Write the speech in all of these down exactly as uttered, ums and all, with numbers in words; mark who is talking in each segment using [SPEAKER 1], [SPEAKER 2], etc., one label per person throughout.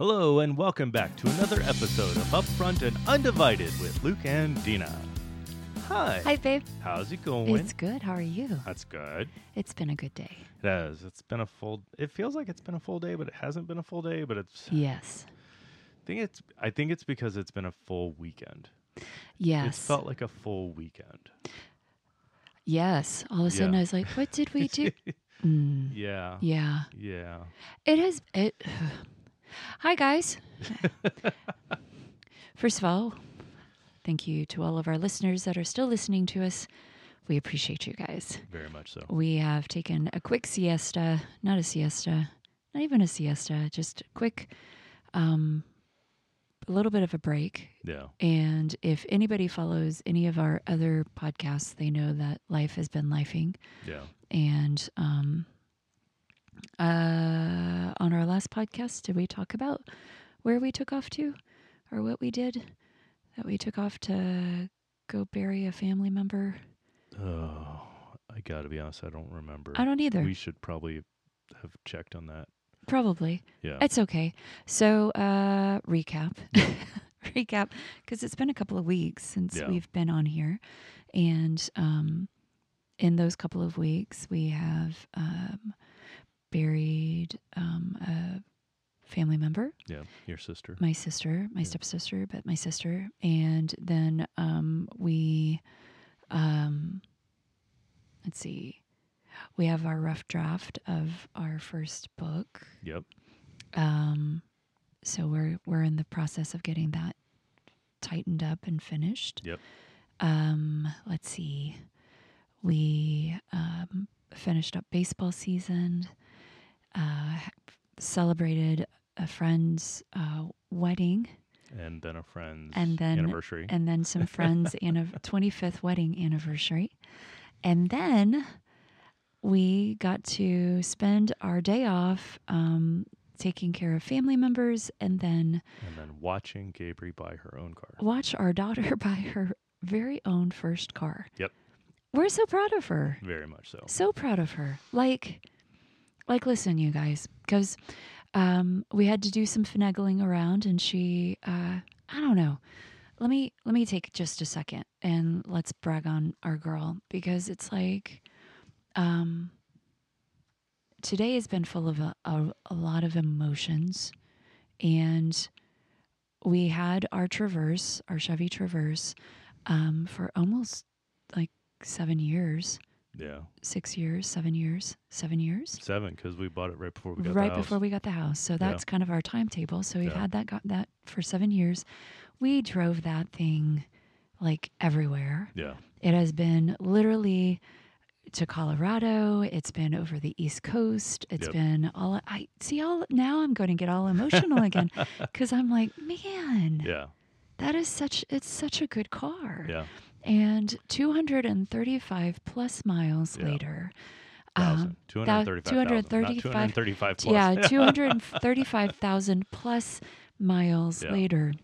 [SPEAKER 1] Hello and welcome back to another episode of Upfront and Undivided with Luke and Dina. Hi.
[SPEAKER 2] Hi, babe.
[SPEAKER 1] How's it going?
[SPEAKER 2] It's good. How are you?
[SPEAKER 1] That's good.
[SPEAKER 2] It's been a good day.
[SPEAKER 1] It has. It's been a full. It feels like it's been a full day, but it hasn't been a full day. But it's.
[SPEAKER 2] Yes.
[SPEAKER 1] I think it's. I think it's because it's been a full weekend.
[SPEAKER 2] Yes.
[SPEAKER 1] It's felt like a full weekend.
[SPEAKER 2] Yes. All of a sudden,
[SPEAKER 1] Yeah.
[SPEAKER 2] I was like, "What did we do?" mm,
[SPEAKER 1] Yeah.
[SPEAKER 2] yeah.
[SPEAKER 1] Yeah.
[SPEAKER 2] It has. It. Hi, guys. First of all, thank you to all of our listeners that are still listening to us. We appreciate you guys.
[SPEAKER 1] Very much so.
[SPEAKER 2] We have taken a quick siesta, not a siesta, not even a siesta, just a quick, um, a little bit of a break.
[SPEAKER 1] Yeah.
[SPEAKER 2] And if anybody follows any of our other podcasts, they know that life has been lifing.
[SPEAKER 1] Yeah.
[SPEAKER 2] And um, uh, on our last podcast, did we talk about where we took off to or what we did? That we took off to go bury a family member?
[SPEAKER 1] Oh, I got to be honest. I don't remember.
[SPEAKER 2] I don't either.
[SPEAKER 1] We should probably have checked on that.
[SPEAKER 2] Probably.
[SPEAKER 1] Yeah.
[SPEAKER 2] It's okay. So, uh, recap. recap, because it's been a couple of weeks since
[SPEAKER 1] Yeah.
[SPEAKER 2] we've been on here. And um, in those couple of weeks, we have um, buried um, a family member,
[SPEAKER 1] Yeah. Your sister.
[SPEAKER 2] my sister, my
[SPEAKER 1] Yeah.
[SPEAKER 2] stepsister, but my sister. And then um, we, um, let's see, we have our rough draft of our first book.
[SPEAKER 1] Yep.
[SPEAKER 2] Um, so we're we're in the process of getting that tightened up and finished.
[SPEAKER 1] Yep.
[SPEAKER 2] Um, let's see. We um, finished up baseball season, uh, celebrated a friend's uh, wedding,
[SPEAKER 1] And then a friend's
[SPEAKER 2] and then
[SPEAKER 1] anniversary.
[SPEAKER 2] and then some friends' anniv- twenty-fifth wedding anniversary, and then we got to spend our day off um, taking care of family members, and then
[SPEAKER 1] And then watching Gabriel buy her own car.
[SPEAKER 2] watch our daughter buy her very own first car.
[SPEAKER 1] Yep.
[SPEAKER 2] We're so proud of her.
[SPEAKER 1] Very much so.
[SPEAKER 2] So proud of her. Like, like, listen, you guys, because um, we had to do some finagling around, and she, uh, I don't know. Let me let me take just a second and let's brag on our girl, because it's like, um, today has been full of a, a, a lot of emotions, and we had our Traverse, our Chevy Traverse, um, for almost like seven years.
[SPEAKER 1] Yeah.
[SPEAKER 2] Six years, seven years, seven years.
[SPEAKER 1] Seven, because we bought it right before we got
[SPEAKER 2] right
[SPEAKER 1] the house.
[SPEAKER 2] before we got the house. So that's kind of our timetable. So we've
[SPEAKER 1] Yeah.
[SPEAKER 2] had that got that for seven years. We drove that thing like everywhere.
[SPEAKER 1] Yeah.
[SPEAKER 2] It has been literally to Colorado. It's been over the East Coast. It's
[SPEAKER 1] Yep.
[SPEAKER 2] been all I see all now I'm going to get all emotional again, because I'm like, man,
[SPEAKER 1] Yeah.
[SPEAKER 2] that is such it's such a good car.
[SPEAKER 1] Yeah.
[SPEAKER 2] And two hundred thirty-five plus miles
[SPEAKER 1] Yeah.
[SPEAKER 2] later,
[SPEAKER 1] Thousand.
[SPEAKER 2] um,
[SPEAKER 1] two hundred thirty-five thousand. Not two hundred thirty-five plus.
[SPEAKER 2] yeah, two hundred thirty-five thousand plus miles
[SPEAKER 1] Yeah.
[SPEAKER 2] later,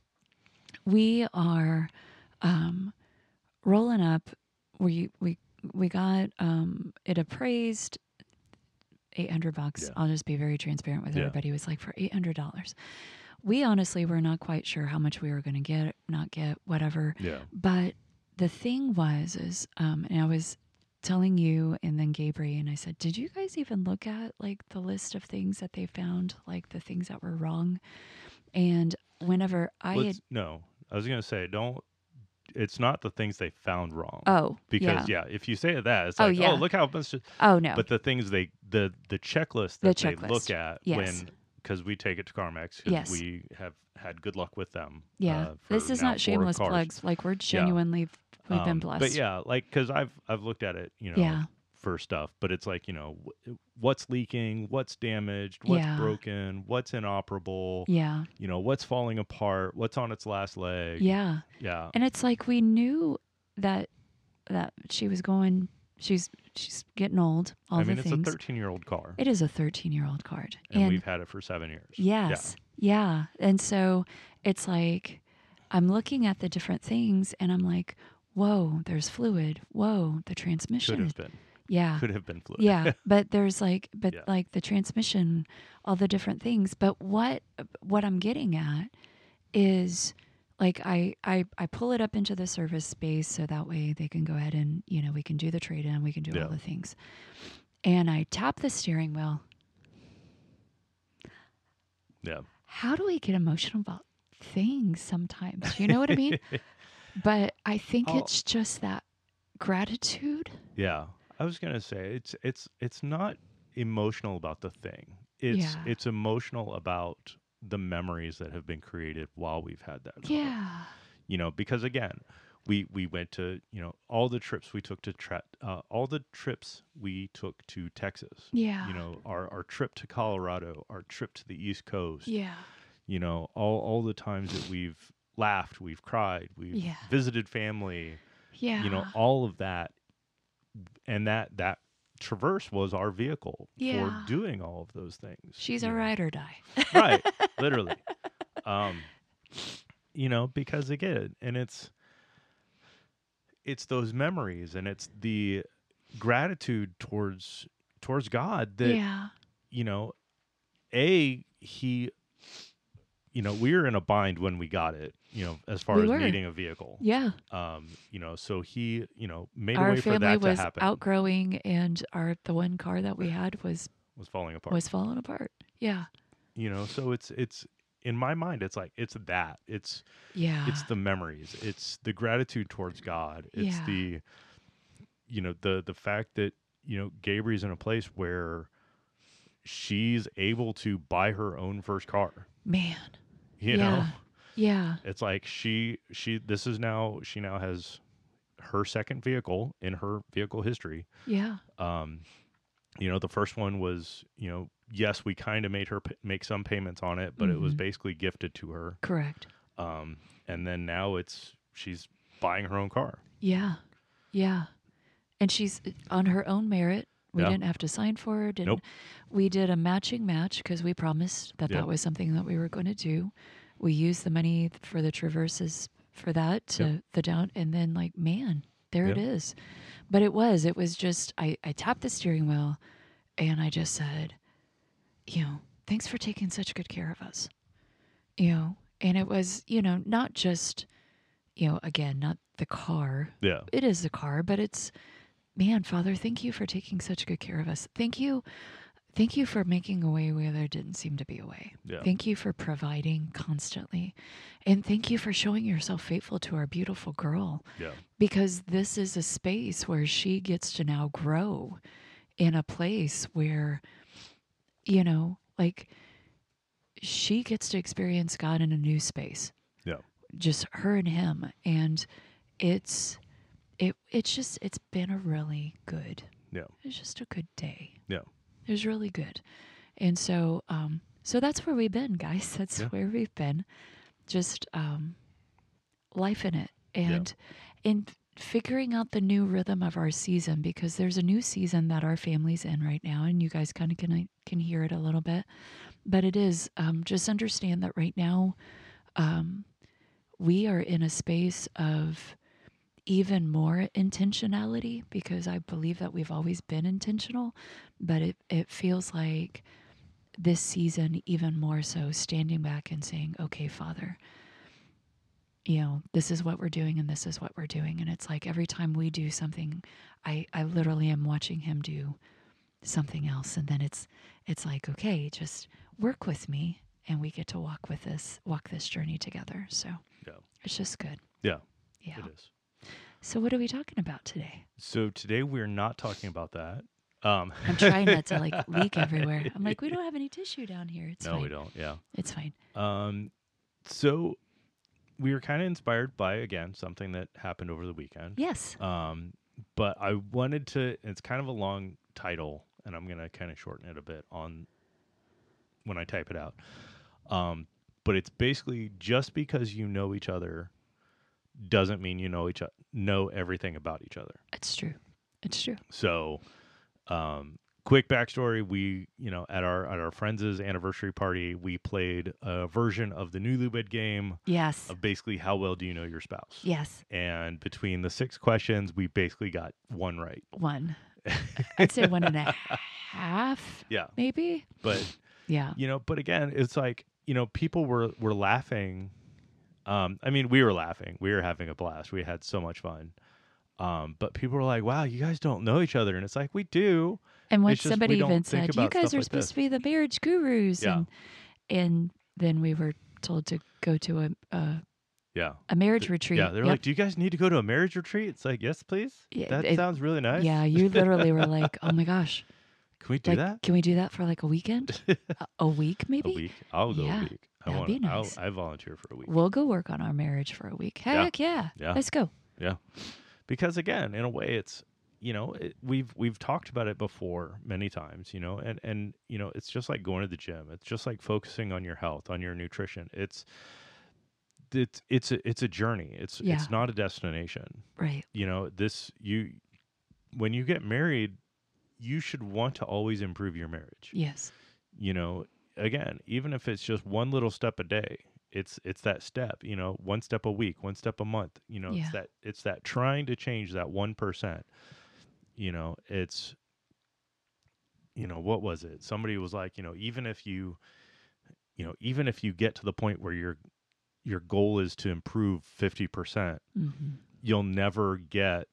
[SPEAKER 2] we are um, rolling up. We we we got um, it appraised eight hundred bucks.
[SPEAKER 1] Yeah.
[SPEAKER 2] I'll just be very transparent with
[SPEAKER 1] Yeah.
[SPEAKER 2] everybody. It was like for eight hundred dollars. We honestly were not quite sure how much we were going to get, not get, whatever.
[SPEAKER 1] Yeah.
[SPEAKER 2] But the thing was, is, um, and I was telling you and then Gabriel, and I said, did you guys even look at like the list of things that they found, like the things that were wrong? And whenever I
[SPEAKER 1] Let's-
[SPEAKER 2] had,
[SPEAKER 1] no, I was going to say, don't, it's not the things they found wrong.
[SPEAKER 2] oh,
[SPEAKER 1] Because,
[SPEAKER 2] yeah.
[SPEAKER 1] yeah, if you say that, it's
[SPEAKER 2] Oh,
[SPEAKER 1] like,
[SPEAKER 2] yeah.
[SPEAKER 1] oh, look how much.
[SPEAKER 2] Oh, no.
[SPEAKER 1] But the things they, the, the checklist
[SPEAKER 2] The
[SPEAKER 1] that they
[SPEAKER 2] checklist.
[SPEAKER 1] look at
[SPEAKER 2] Yes.
[SPEAKER 1] when, because we take it to CarMax, because
[SPEAKER 2] Yes.
[SPEAKER 1] we have had good luck with them.
[SPEAKER 2] yeah.
[SPEAKER 1] uh, for
[SPEAKER 2] This is
[SPEAKER 1] now
[SPEAKER 2] not
[SPEAKER 1] four
[SPEAKER 2] shameless
[SPEAKER 1] cars.
[SPEAKER 2] plugs. Like we're genuinely, we've
[SPEAKER 1] Um,
[SPEAKER 2] been blessed.
[SPEAKER 1] But yeah, like, because I've, I've looked at it, you know,
[SPEAKER 2] Yeah.
[SPEAKER 1] for stuff, but it's like, you know, wh- what's leaking, what's damaged, what's
[SPEAKER 2] Yeah.
[SPEAKER 1] broken, what's inoperable,
[SPEAKER 2] Yeah.
[SPEAKER 1] you know, what's falling apart, what's on its last leg.
[SPEAKER 2] Yeah.
[SPEAKER 1] Yeah.
[SPEAKER 2] And it's like we knew that that she was going, she's she's getting old, all
[SPEAKER 1] I mean,
[SPEAKER 2] the
[SPEAKER 1] it's
[SPEAKER 2] things.
[SPEAKER 1] a thirteen-year-old car,
[SPEAKER 2] It is a thirteen-year-old car.
[SPEAKER 1] and, we've had it for seven years.
[SPEAKER 2] Yes. Yeah. And so it's like I'm looking at the different things and I'm like, whoa, there's fluid. Whoa, the
[SPEAKER 1] Yeah.
[SPEAKER 2] transmission.
[SPEAKER 1] Could
[SPEAKER 2] is-
[SPEAKER 1] have been.
[SPEAKER 2] Yeah.
[SPEAKER 1] could have been fluid.
[SPEAKER 2] Yeah, but there's like, but
[SPEAKER 1] Yeah.
[SPEAKER 2] like the transmission, all the different things. But what what I'm getting at is like I I I pull it up into the service space so that way they can go ahead and you know we can do the trade in, we can do
[SPEAKER 1] Yeah.
[SPEAKER 2] all the things, and I tap the steering wheel.
[SPEAKER 1] Yeah.
[SPEAKER 2] How do we get emotional about things sometimes? You know what I mean? But I think
[SPEAKER 1] I'll-
[SPEAKER 2] it's just that gratitude.
[SPEAKER 1] Yeah. I was gonna say it's it's it's not emotional about the thing. It's
[SPEAKER 2] Yeah.
[SPEAKER 1] it's emotional about the memories that have been created while we've had that. car.
[SPEAKER 2] Yeah.
[SPEAKER 1] You know, because again, we we went to, you know, all the trips we took to tra- uh, all the trips we took to Texas.
[SPEAKER 2] Yeah.
[SPEAKER 1] You know, our our trip to Colorado, our trip to the East Coast.
[SPEAKER 2] Yeah.
[SPEAKER 1] You know, all all the times that we've laughed, we've cried, we've
[SPEAKER 2] Yeah.
[SPEAKER 1] visited family.
[SPEAKER 2] Yeah.
[SPEAKER 1] You know, all of that, and that that Traverse was our vehicle
[SPEAKER 2] Yeah.
[SPEAKER 1] for doing all of those things.
[SPEAKER 2] She's
[SPEAKER 1] you
[SPEAKER 2] a
[SPEAKER 1] know.
[SPEAKER 2] ride or die.
[SPEAKER 1] Right, literally. Um, you know, because again, and it's it's those memories, and it's the gratitude towards towards God that
[SPEAKER 2] Yeah.
[SPEAKER 1] you know, a he, you know, we were in a bind when we got it. You know, as far
[SPEAKER 2] We
[SPEAKER 1] as
[SPEAKER 2] were.
[SPEAKER 1] needing a vehicle.
[SPEAKER 2] Yeah.
[SPEAKER 1] Um, you know, so he, you know, made a
[SPEAKER 2] Our
[SPEAKER 1] way for
[SPEAKER 2] family
[SPEAKER 1] that
[SPEAKER 2] was
[SPEAKER 1] to happen.
[SPEAKER 2] outgrowing, and our the one car that we had was
[SPEAKER 1] was falling apart.
[SPEAKER 2] was falling apart. Yeah.
[SPEAKER 1] You know, so it's it's in my mind, it's like it's that. It's
[SPEAKER 2] Yeah.
[SPEAKER 1] it's the memories. It's the gratitude towards God. It's
[SPEAKER 2] Yeah.
[SPEAKER 1] the you know, the the fact that, you know, Gabri's in a place where she's able to buy her own first car.
[SPEAKER 2] Man.
[SPEAKER 1] You
[SPEAKER 2] yeah.
[SPEAKER 1] know?
[SPEAKER 2] Yeah.
[SPEAKER 1] It's like she she this is now she now has her second vehicle in her vehicle history.
[SPEAKER 2] Yeah.
[SPEAKER 1] Um you know, the first one was, you know, yes, we kind of made her p- make some payments on it, but it was
[SPEAKER 2] Mhm.
[SPEAKER 1] basically gifted to her.
[SPEAKER 2] Correct.
[SPEAKER 1] Um, and then now it's she's buying her own car.
[SPEAKER 2] Yeah. Yeah. And she's on her own merit. We
[SPEAKER 1] Yeah.
[SPEAKER 2] didn't have to sign for it. Didn't,
[SPEAKER 1] Nope.
[SPEAKER 2] We did a matching match because we promised that
[SPEAKER 1] Yep.
[SPEAKER 2] that was something that we were going to do. We used the money for the traverses for that to
[SPEAKER 1] Yep.
[SPEAKER 2] the down. And then, like, man, there
[SPEAKER 1] Yep.
[SPEAKER 2] it is. But it was, it was just, I, I tapped the steering wheel and I just said, you know, thanks for taking such good care of us. You know, and it was, you know, not just, you know, again, not the car.
[SPEAKER 1] Yeah.
[SPEAKER 2] It is the car, but it's, man, Father, thank you for taking such good care of us. Thank you. Thank you for making a way where there didn't seem to be a way.
[SPEAKER 1] Yeah.
[SPEAKER 2] Thank you for providing constantly. And thank you for showing yourself faithful to our beautiful girl,
[SPEAKER 1] Yeah.
[SPEAKER 2] because this is a space where she gets to now grow in a place where, you know, like she gets to experience God in a new space.
[SPEAKER 1] Yeah.
[SPEAKER 2] Just her and him. And it's, it, it's just, it's been a really good,
[SPEAKER 1] Yeah.
[SPEAKER 2] it's just a good day.
[SPEAKER 1] Yeah.
[SPEAKER 2] It was really good. And so, um, so that's where we've been, guys. That's
[SPEAKER 1] Yeah.
[SPEAKER 2] where we've been. Just, um, life in it. And, in figuring out the new rhythm of our season, because there's a new season that our family's in right now, and you guys kind of can, can hear it a little bit, but it is, um, just understand that right now, um, we are in a space of even more intentionality, because I believe that we've always been intentional, but it, it feels like this season even more so, standing back and saying, okay, Father, you know, this is what we're doing and this is what we're doing. And it's like every time we do something, I, I literally am watching him do something else. And then it's, it's like, okay, just work with me and we get to walk with this, walk this journey together. So
[SPEAKER 1] Yeah.
[SPEAKER 2] it's just good.
[SPEAKER 1] Yeah.
[SPEAKER 2] Yeah.
[SPEAKER 1] It is.
[SPEAKER 2] So what are we talking about today?
[SPEAKER 1] So today we're not talking about that. Um,
[SPEAKER 2] I'm trying not to like leak everywhere. I'm like, we don't have any tissue down here. It's
[SPEAKER 1] no,
[SPEAKER 2] fine.
[SPEAKER 1] we don't. Yeah.
[SPEAKER 2] It's fine.
[SPEAKER 1] Um, so we were kind of inspired by, again, something that happened over the weekend.
[SPEAKER 2] Yes.
[SPEAKER 1] Um, but I wanted to, it's kind of a long title, and I'm going to kind of shorten it a bit on when I type it out. Um, but it's basically, just because you know each other doesn't mean you know each o- know everything about each other.
[SPEAKER 2] It's true. It's true.
[SPEAKER 1] So, um, quick backstory: we, you know, at our at our friends' anniversary party, we played a version of the New Lubed game
[SPEAKER 2] Yes.
[SPEAKER 1] of basically how well do you know your spouse.
[SPEAKER 2] Yes.
[SPEAKER 1] And between the six questions, we basically got one right.
[SPEAKER 2] One. I'd say one and a half,
[SPEAKER 1] Yeah.
[SPEAKER 2] maybe.
[SPEAKER 1] But,
[SPEAKER 2] Yeah.
[SPEAKER 1] you know, but again, it's like, you know, people were, were laughing. Um, I mean, we were laughing. We were having a blast. We had so much fun. Um, but people were like, wow, you guys don't know each other. And it's like, we do.
[SPEAKER 2] And when
[SPEAKER 1] It's just
[SPEAKER 2] somebody
[SPEAKER 1] we don't
[SPEAKER 2] even
[SPEAKER 1] think
[SPEAKER 2] said, "You
[SPEAKER 1] about
[SPEAKER 2] guys
[SPEAKER 1] stuff
[SPEAKER 2] are
[SPEAKER 1] like
[SPEAKER 2] supposed
[SPEAKER 1] this.
[SPEAKER 2] to be the marriage gurus,"
[SPEAKER 1] Yeah.
[SPEAKER 2] and and then we were told to go to a a,
[SPEAKER 1] Yeah.
[SPEAKER 2] a marriage
[SPEAKER 1] Th-
[SPEAKER 2] retreat.
[SPEAKER 1] Yeah. They're
[SPEAKER 2] Yep.
[SPEAKER 1] like, do you guys need to go to a marriage retreat? It's like, yes, please.
[SPEAKER 2] Yeah,
[SPEAKER 1] That
[SPEAKER 2] it-
[SPEAKER 1] sounds really nice.
[SPEAKER 2] Yeah, you literally were like, "Oh my gosh,
[SPEAKER 1] Can we do
[SPEAKER 2] like,
[SPEAKER 1] that?
[SPEAKER 2] can we do that for like a weekend, a, a week,
[SPEAKER 1] A
[SPEAKER 2] maybe?
[SPEAKER 1] week? I'll go
[SPEAKER 2] Yeah,
[SPEAKER 1] a week. I
[SPEAKER 2] that'd
[SPEAKER 1] want
[SPEAKER 2] be nice.
[SPEAKER 1] I volunteer for a week.
[SPEAKER 2] We'll go work on our marriage for a week.
[SPEAKER 1] Yeah.
[SPEAKER 2] Heck yeah,
[SPEAKER 1] Yeah.
[SPEAKER 2] let's go."
[SPEAKER 1] Yeah. Because again, in a way, it's, you know, it, we've we've talked about it before many times, you know, and and you know, it's just like going to the gym. It's just like focusing on your health, on your nutrition. It's it's it's a it's a journey. It's
[SPEAKER 2] Yeah.
[SPEAKER 1] it's not a destination.
[SPEAKER 2] Right.
[SPEAKER 1] You know, this you when you get married, you should want to always improve your marriage.
[SPEAKER 2] Yes.
[SPEAKER 1] You know, again, even if it's just one little step a day, it's it's that step, you know, one step a week, one step a month, you know,
[SPEAKER 2] Yeah.
[SPEAKER 1] it's that it's that trying to change that one percent. You know, it's you know, what was it? Somebody was like, you know, even if you you know, even if you get to the point where your your goal is to improve fifty percent,
[SPEAKER 2] Mm-hmm.
[SPEAKER 1] you'll never get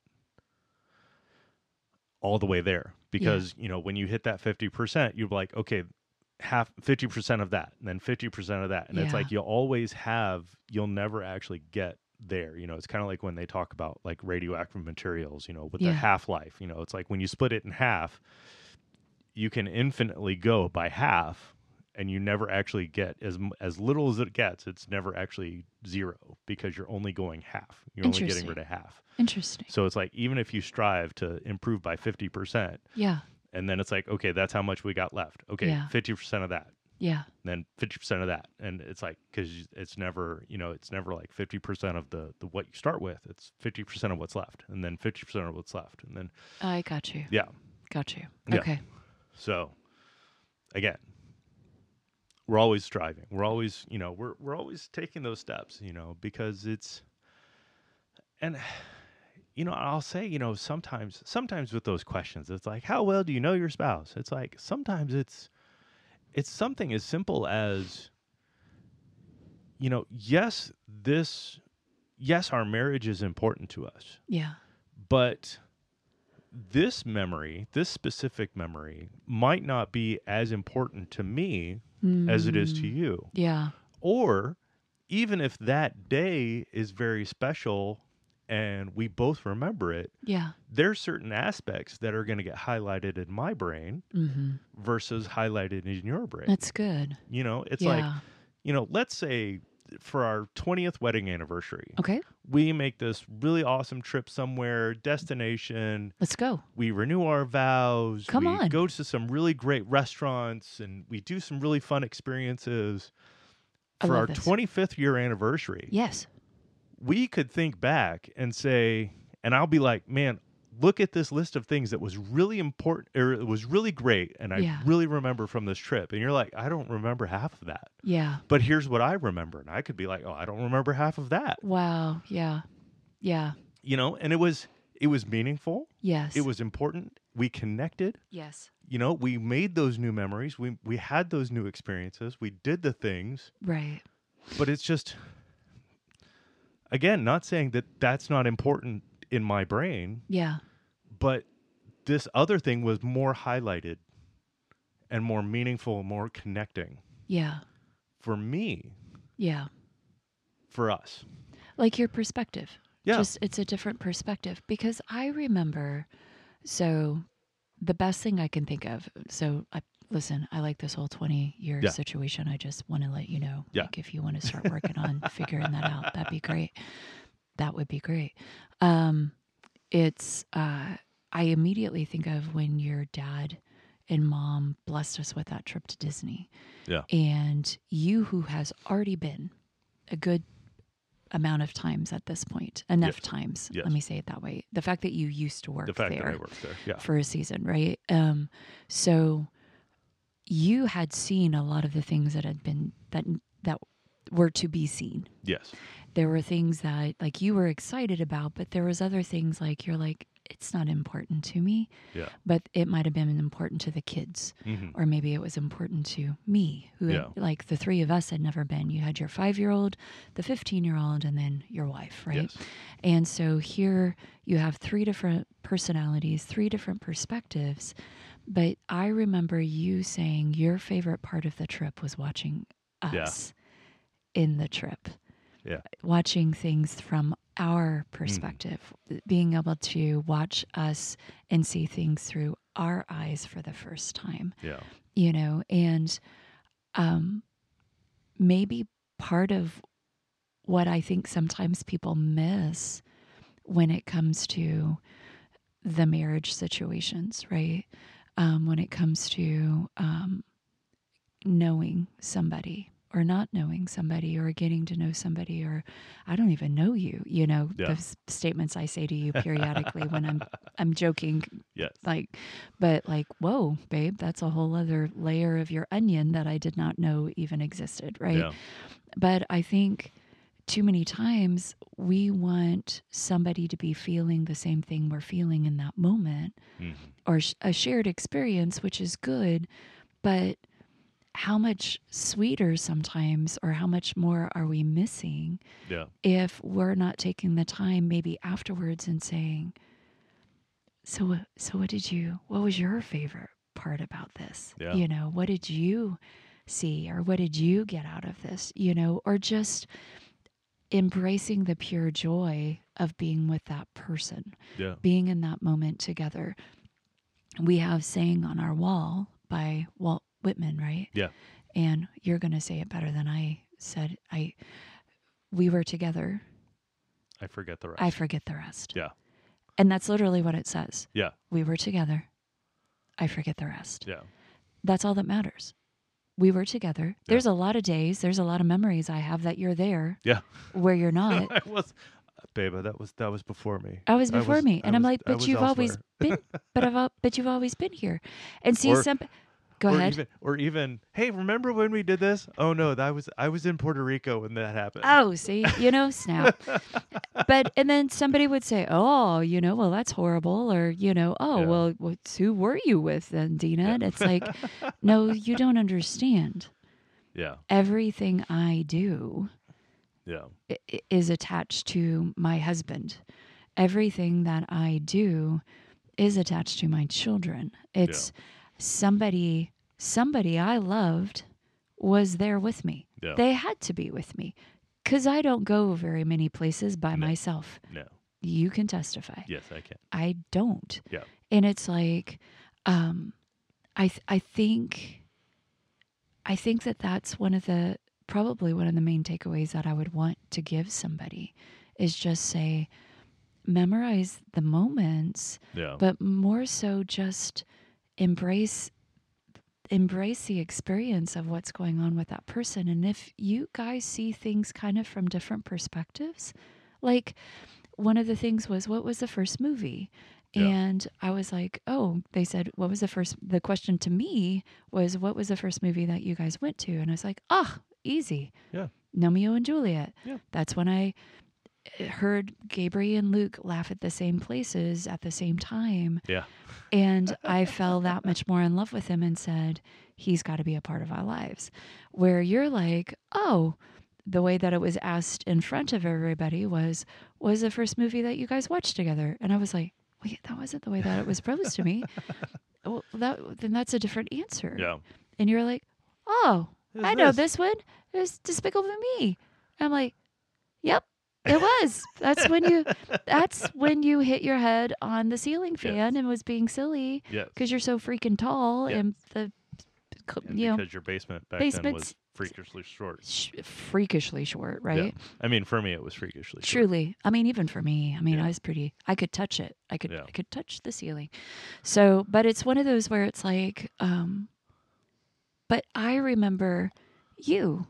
[SPEAKER 1] all the way there because, you know, when you hit that fifty percent, you're like, okay, half fifty percent of that, and then fifty percent of that. And it's
[SPEAKER 2] Yeah.
[SPEAKER 1] like, you'll always have, you'll never actually get there. You know, it's kind of like when they talk about like radioactive materials, you know, with
[SPEAKER 2] Yeah.
[SPEAKER 1] the half-life, you know, it's like when you split it in half, you can infinitely go by half and you never actually get as m- as little as it gets. It's never actually zero because you're only going half. You're only getting
[SPEAKER 2] Interesting.
[SPEAKER 1] rid of half.
[SPEAKER 2] Interesting.
[SPEAKER 1] So it's like, even if you strive to improve by fifty percent,
[SPEAKER 2] Yeah.
[SPEAKER 1] and then it's like, okay, that's how much we got left. Okay,
[SPEAKER 2] Yeah.
[SPEAKER 1] fifty percent of that,
[SPEAKER 2] Yeah.
[SPEAKER 1] then fifty percent of that. And it's like, because it's never, you know, it's never like fifty percent of the, the what you start with. It's fifty percent of what's left, and then fifty percent of what's left. And then,
[SPEAKER 2] I got you.
[SPEAKER 1] yeah.
[SPEAKER 2] Got you.
[SPEAKER 1] Yeah.
[SPEAKER 2] Okay.
[SPEAKER 1] So again, we're always striving. We're always, you know, we're, we're always taking those steps, you know, because it's, and, you know, I'll say, you know, sometimes, sometimes with those questions, it's like, how well do you know your spouse? It's like, sometimes it's, it's something as simple as, you know, yes, this, yes, our marriage is important to us,
[SPEAKER 2] Yeah.
[SPEAKER 1] but this memory, this specific memory might not be as important to me as it is to
[SPEAKER 2] Mm,
[SPEAKER 1] you.
[SPEAKER 2] Yeah.
[SPEAKER 1] Or even if that day is very special and we both remember it,
[SPEAKER 2] Yeah.
[SPEAKER 1] there's certain aspects that are going to get highlighted in my brain
[SPEAKER 2] Mm-hmm.
[SPEAKER 1] versus highlighted in your brain.
[SPEAKER 2] That's good.
[SPEAKER 1] You know, it's
[SPEAKER 2] yeah.
[SPEAKER 1] like, you know, let's say for our twentieth wedding anniversary,
[SPEAKER 2] Okay.
[SPEAKER 1] we make this really awesome trip somewhere, destination.
[SPEAKER 2] Let's go.
[SPEAKER 1] We renew our vows.
[SPEAKER 2] Come
[SPEAKER 1] we
[SPEAKER 2] on.
[SPEAKER 1] go to some really great restaurants and we do some really fun experiences.
[SPEAKER 2] I
[SPEAKER 1] For
[SPEAKER 2] love
[SPEAKER 1] our
[SPEAKER 2] this.
[SPEAKER 1] twenty-fifth year anniversary,
[SPEAKER 2] Yes.
[SPEAKER 1] we could think back and say, and I'll be like, man, look at this list of things that was really important or it was really great. And I
[SPEAKER 2] Yeah.
[SPEAKER 1] really remember from this trip. And you're like, I don't remember half of that.
[SPEAKER 2] Yeah.
[SPEAKER 1] But here's what I remember. And I could be like, oh, I don't remember half of that.
[SPEAKER 2] Wow. Yeah. Yeah.
[SPEAKER 1] You know, and it was it was meaningful.
[SPEAKER 2] Yes.
[SPEAKER 1] It was important. We connected.
[SPEAKER 2] Yes.
[SPEAKER 1] You know, we made those new memories. We we had those new experiences. We did the things.
[SPEAKER 2] Right.
[SPEAKER 1] But it's just, again, not saying that that's not important in my brain,
[SPEAKER 2] Yeah.
[SPEAKER 1] but this other thing was more highlighted and more meaningful, more connecting
[SPEAKER 2] Yeah.
[SPEAKER 1] for me,
[SPEAKER 2] Yeah.
[SPEAKER 1] for us.
[SPEAKER 2] Like your perspective.
[SPEAKER 1] Yeah.
[SPEAKER 2] Just it's a different perspective because I remember so the best thing I can think of. So I listen, I like this whole twenty year
[SPEAKER 1] Yeah.
[SPEAKER 2] situation. I just want to let you know.
[SPEAKER 1] Yeah.
[SPEAKER 2] Like if you want to start working on figuring that out, that'd be great. That would be great. Um it's uh I immediately think of when your dad and mom blessed us with that trip to Disney.
[SPEAKER 1] Yeah.
[SPEAKER 2] And you who has already been a good amount of times at this point, enough
[SPEAKER 1] Yes.
[SPEAKER 2] times.
[SPEAKER 1] Yes.
[SPEAKER 2] Let me say it that way. The fact that you used to work
[SPEAKER 1] The fact
[SPEAKER 2] there
[SPEAKER 1] that I worked there. Yeah.
[SPEAKER 2] for a season, right? Um, so you had seen a lot of the things that had been that that were to be seen.
[SPEAKER 1] Yes.
[SPEAKER 2] There were things that like you were excited about, but there was other things like you're like it's not important to me,
[SPEAKER 1] Yeah.
[SPEAKER 2] but it might have been important to the kids,
[SPEAKER 1] Mm-hmm.
[SPEAKER 2] or maybe it was important to me, who
[SPEAKER 1] Yeah.
[SPEAKER 2] had, like the three of us had never been. You had your five-year-old, the fifteen-year-old, and then your wife, right?
[SPEAKER 1] Yes.
[SPEAKER 2] And so here you have three different personalities, three different perspectives. But I remember you saying your favorite part of the trip was watching us in the trip,
[SPEAKER 1] Yeah.
[SPEAKER 2] watching things from our
[SPEAKER 1] Mm-hmm.
[SPEAKER 2] perspective, being able to watch us and see things through our eyes for the first time,
[SPEAKER 1] Yeah.
[SPEAKER 2] you know, and um, maybe part of what I think sometimes people miss when it comes to the marriage situations, right? Um, when it comes to um, knowing somebody or not knowing somebody or getting to know somebody, or I don't even know you, you know,
[SPEAKER 1] Yeah.
[SPEAKER 2] those statements I say to you periodically when I'm I'm joking,
[SPEAKER 1] Yes.
[SPEAKER 2] like, but like, whoa, babe, that's a whole other layer of your onion that I did not know even existed, right?
[SPEAKER 1] Yeah.
[SPEAKER 2] But I think too many times we want somebody to be feeling the same thing we're feeling in that moment,
[SPEAKER 1] Mm-hmm.
[SPEAKER 2] or sh- a shared experience, which is good, but how much sweeter sometimes, or how much more are we missing
[SPEAKER 1] Yeah.
[SPEAKER 2] if we're not taking the time maybe afterwards and saying, so wh- so what did you what was your favorite part about this?
[SPEAKER 1] Yeah.
[SPEAKER 2] You know, what did you see, or what did you get out of this? You know, or just embracing the pure joy of being with that person,
[SPEAKER 1] Yeah.
[SPEAKER 2] being in that moment together. We have saying on our wall by Walt Whitman, right?
[SPEAKER 1] Yeah.
[SPEAKER 2] And you're going to say it better than I said. I we were together.
[SPEAKER 1] I forget the rest.
[SPEAKER 2] I forget the rest.
[SPEAKER 1] Yeah.
[SPEAKER 2] And that's literally what it says.
[SPEAKER 1] Yeah.
[SPEAKER 2] We were together. I forget the rest.
[SPEAKER 1] Yeah.
[SPEAKER 2] That's all that matters. We were together.
[SPEAKER 1] Yeah.
[SPEAKER 2] There's a lot of days, there's a lot of memories I have that you're there
[SPEAKER 1] Yeah.
[SPEAKER 2] where you're not.
[SPEAKER 1] I was, babe. That was that was before me.
[SPEAKER 2] I was before
[SPEAKER 1] was,
[SPEAKER 2] me, and
[SPEAKER 1] I
[SPEAKER 2] I'm
[SPEAKER 1] was,
[SPEAKER 2] like,
[SPEAKER 1] I
[SPEAKER 2] but
[SPEAKER 1] was
[SPEAKER 2] you've always
[SPEAKER 1] elsewhere.
[SPEAKER 2] been, but I've, al- but you've always been here, and see
[SPEAKER 1] Or-
[SPEAKER 2] some. Go
[SPEAKER 1] or
[SPEAKER 2] ahead.
[SPEAKER 1] Even, or even, hey, remember when we did this? Oh no, that was I was in Puerto Rico when that happened.
[SPEAKER 2] Oh, see, you know, snap. But and then somebody would say, "Oh, you know, well, that's horrible," or you know, "Oh,
[SPEAKER 1] Yeah.
[SPEAKER 2] well, what's, who were you with then, Dina?"
[SPEAKER 1] Yeah.
[SPEAKER 2] And it's like, no, you don't understand.
[SPEAKER 1] Yeah.
[SPEAKER 2] Everything I do
[SPEAKER 1] Yeah.
[SPEAKER 2] i- i- is attached to my husband. Everything that I do is attached to my children. It's somebody somebody I loved was there with me.
[SPEAKER 1] Yeah.
[SPEAKER 2] They had to be with me because I don't go very many places by
[SPEAKER 1] No.
[SPEAKER 2] myself.
[SPEAKER 1] No.
[SPEAKER 2] You can testify.
[SPEAKER 1] Yes, I can.
[SPEAKER 2] I don't.
[SPEAKER 1] Yeah.
[SPEAKER 2] And it's like, um, I th- I think, I think that that's one of the probably one of the main takeaways that I would want to give somebody is just say, memorize the moments,
[SPEAKER 1] Yeah.
[SPEAKER 2] but more so just embrace embrace the experience of what's going on with that person. And if you guys see things kind of from different perspectives, like one of the things was, what was the first movie?
[SPEAKER 1] Yeah.
[SPEAKER 2] And I was like, oh, they said, what was the first, the question to me was, what was the first movie that you guys went to? And I was like, ah, easy.
[SPEAKER 1] Yeah.
[SPEAKER 2] Romeo and Juliet.
[SPEAKER 1] Yeah.
[SPEAKER 2] That's when I heard Gabriel and Luke laugh at the same places at the same time.
[SPEAKER 1] Yeah.
[SPEAKER 2] And I fell that much more in love with him and said, he's got to be a part of our lives. Where you're like, oh, the way that it was asked in front of everybody was, was the first movie that you guys watched together? And I was like, wait, that wasn't the way that it was posed to me. Well, that, then that's a different answer.
[SPEAKER 1] Yeah.
[SPEAKER 2] And you're like, oh,
[SPEAKER 1] Who's
[SPEAKER 2] I know
[SPEAKER 1] this?
[SPEAKER 2] this one. It was Despicable Me. And I'm like, yep. It was. That's when you. That's when you hit your head on the ceiling fan
[SPEAKER 1] Yes.
[SPEAKER 2] and was being silly
[SPEAKER 1] Yes.
[SPEAKER 2] because you're so freaking tall
[SPEAKER 1] Yes.
[SPEAKER 2] and the,
[SPEAKER 1] And
[SPEAKER 2] you know,
[SPEAKER 1] because your basement back then was
[SPEAKER 2] basement's-
[SPEAKER 1] freakishly short.
[SPEAKER 2] sh- freakishly short, right?
[SPEAKER 1] Yeah. I mean, for me, it was freakishly short.
[SPEAKER 2] Truly. I mean, even for me, I mean,
[SPEAKER 1] Yeah.
[SPEAKER 2] I was pretty. I could touch it. I could.
[SPEAKER 1] Yeah.
[SPEAKER 2] I could touch the ceiling. So, but it's one of those where it's like, um, but I remember you.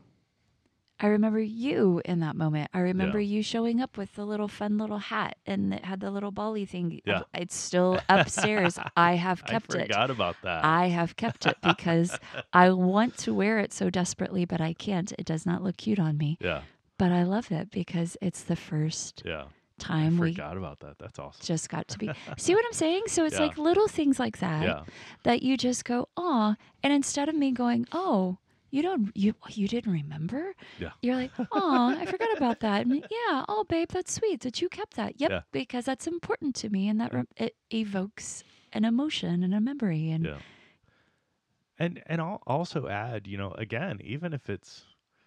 [SPEAKER 2] I remember you in that moment. I remember
[SPEAKER 1] Yeah.
[SPEAKER 2] you showing up with the little fun little hat and it had the little bally thing.
[SPEAKER 1] Yeah.
[SPEAKER 2] It's still upstairs. I have kept
[SPEAKER 1] I
[SPEAKER 2] it.
[SPEAKER 1] forgot about that.
[SPEAKER 2] I have kept it because I want to wear it so desperately, but I can't. It does not look cute on me.
[SPEAKER 1] yeah.
[SPEAKER 2] But I love it because it's the first
[SPEAKER 1] Yeah.
[SPEAKER 2] time
[SPEAKER 1] I
[SPEAKER 2] we
[SPEAKER 1] forgot about that. That's awesome.
[SPEAKER 2] just got to be. See what I'm saying? So it's
[SPEAKER 1] Yeah.
[SPEAKER 2] like little things like that
[SPEAKER 1] Yeah.
[SPEAKER 2] that you just go, "Aw," and instead of me going, "Oh, you don't you you didn't remember?"
[SPEAKER 1] Yeah.
[SPEAKER 2] You're like, "Aw, I forgot about that." And, yeah, "Oh, babe, that's sweet that you kept that." Yep,
[SPEAKER 1] Yeah.
[SPEAKER 2] because that's important to me, and that re- it evokes an emotion and a memory. And
[SPEAKER 1] Yeah. And and I'll also add, you know, again, even if it's,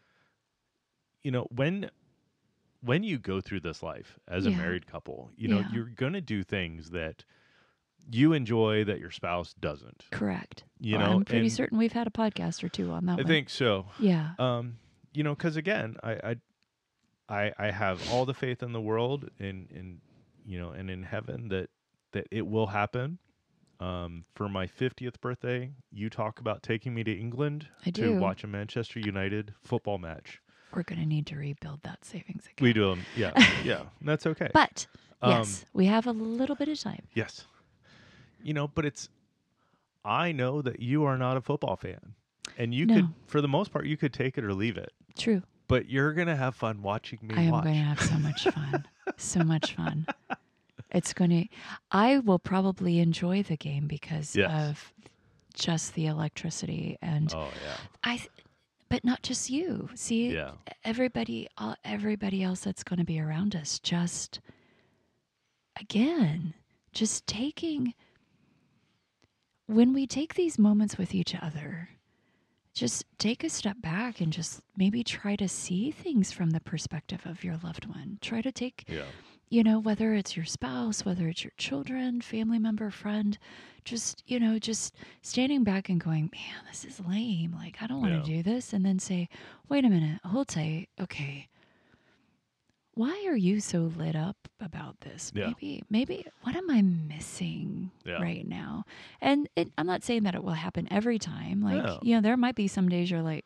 [SPEAKER 1] you know, when when you go through this life as a
[SPEAKER 2] Yeah.
[SPEAKER 1] married couple, you know,
[SPEAKER 2] Yeah.
[SPEAKER 1] you're going to do things that you enjoy that your spouse doesn't.
[SPEAKER 2] correct.
[SPEAKER 1] You
[SPEAKER 2] Well,
[SPEAKER 1] know,
[SPEAKER 2] I'm pretty
[SPEAKER 1] and
[SPEAKER 2] certain we've had a podcast or two on that
[SPEAKER 1] I
[SPEAKER 2] one.
[SPEAKER 1] think so.
[SPEAKER 2] Yeah.
[SPEAKER 1] Um, you know, because again, I, I I I have all the faith in the world in in you know and in heaven that that it will happen. Um, for my fiftieth birthday, you talk about taking me to England
[SPEAKER 2] I
[SPEAKER 1] to
[SPEAKER 2] do.
[SPEAKER 1] watch a Manchester United football match.
[SPEAKER 2] We're going to need to rebuild that savings account.
[SPEAKER 1] We do 'em- yeah, yeah, that's okay.
[SPEAKER 2] But
[SPEAKER 1] Um,
[SPEAKER 2] yes, we have a little bit of time.
[SPEAKER 1] Yes, you know, but it's I know that you are not a football fan, and you
[SPEAKER 2] No.
[SPEAKER 1] could, for the most part, you could take it or leave it.
[SPEAKER 2] True.
[SPEAKER 1] But you're gonna have fun watching me
[SPEAKER 2] I am
[SPEAKER 1] watch.
[SPEAKER 2] going to have so much fun. so much fun. It's going to, I will probably enjoy the game because
[SPEAKER 1] Yes.
[SPEAKER 2] of just the electricity. And
[SPEAKER 1] Oh yeah,
[SPEAKER 2] I, th- but not just you. See,
[SPEAKER 1] yeah,
[SPEAKER 2] everybody, uh, everybody else that's going to be around us, just, again, just taking, when we take these moments with each other, just take a step back and just maybe try to see things from the perspective of your loved one. Try to take,
[SPEAKER 1] yeah,
[SPEAKER 2] you know, whether it's your spouse, whether it's your children, family member, friend, just, you know, just standing back and going, man, this is lame. Like, I don't want to
[SPEAKER 1] Yeah.
[SPEAKER 2] do this. And then say, wait a minute, hold tight. Okay. Why are you so lit up about this?
[SPEAKER 1] Yeah.
[SPEAKER 2] Maybe, maybe, what am I missing
[SPEAKER 1] Yeah.
[SPEAKER 2] right now? And it, I'm not saying that it will happen every time. Like,
[SPEAKER 1] No.
[SPEAKER 2] you know, there might be some days you're like,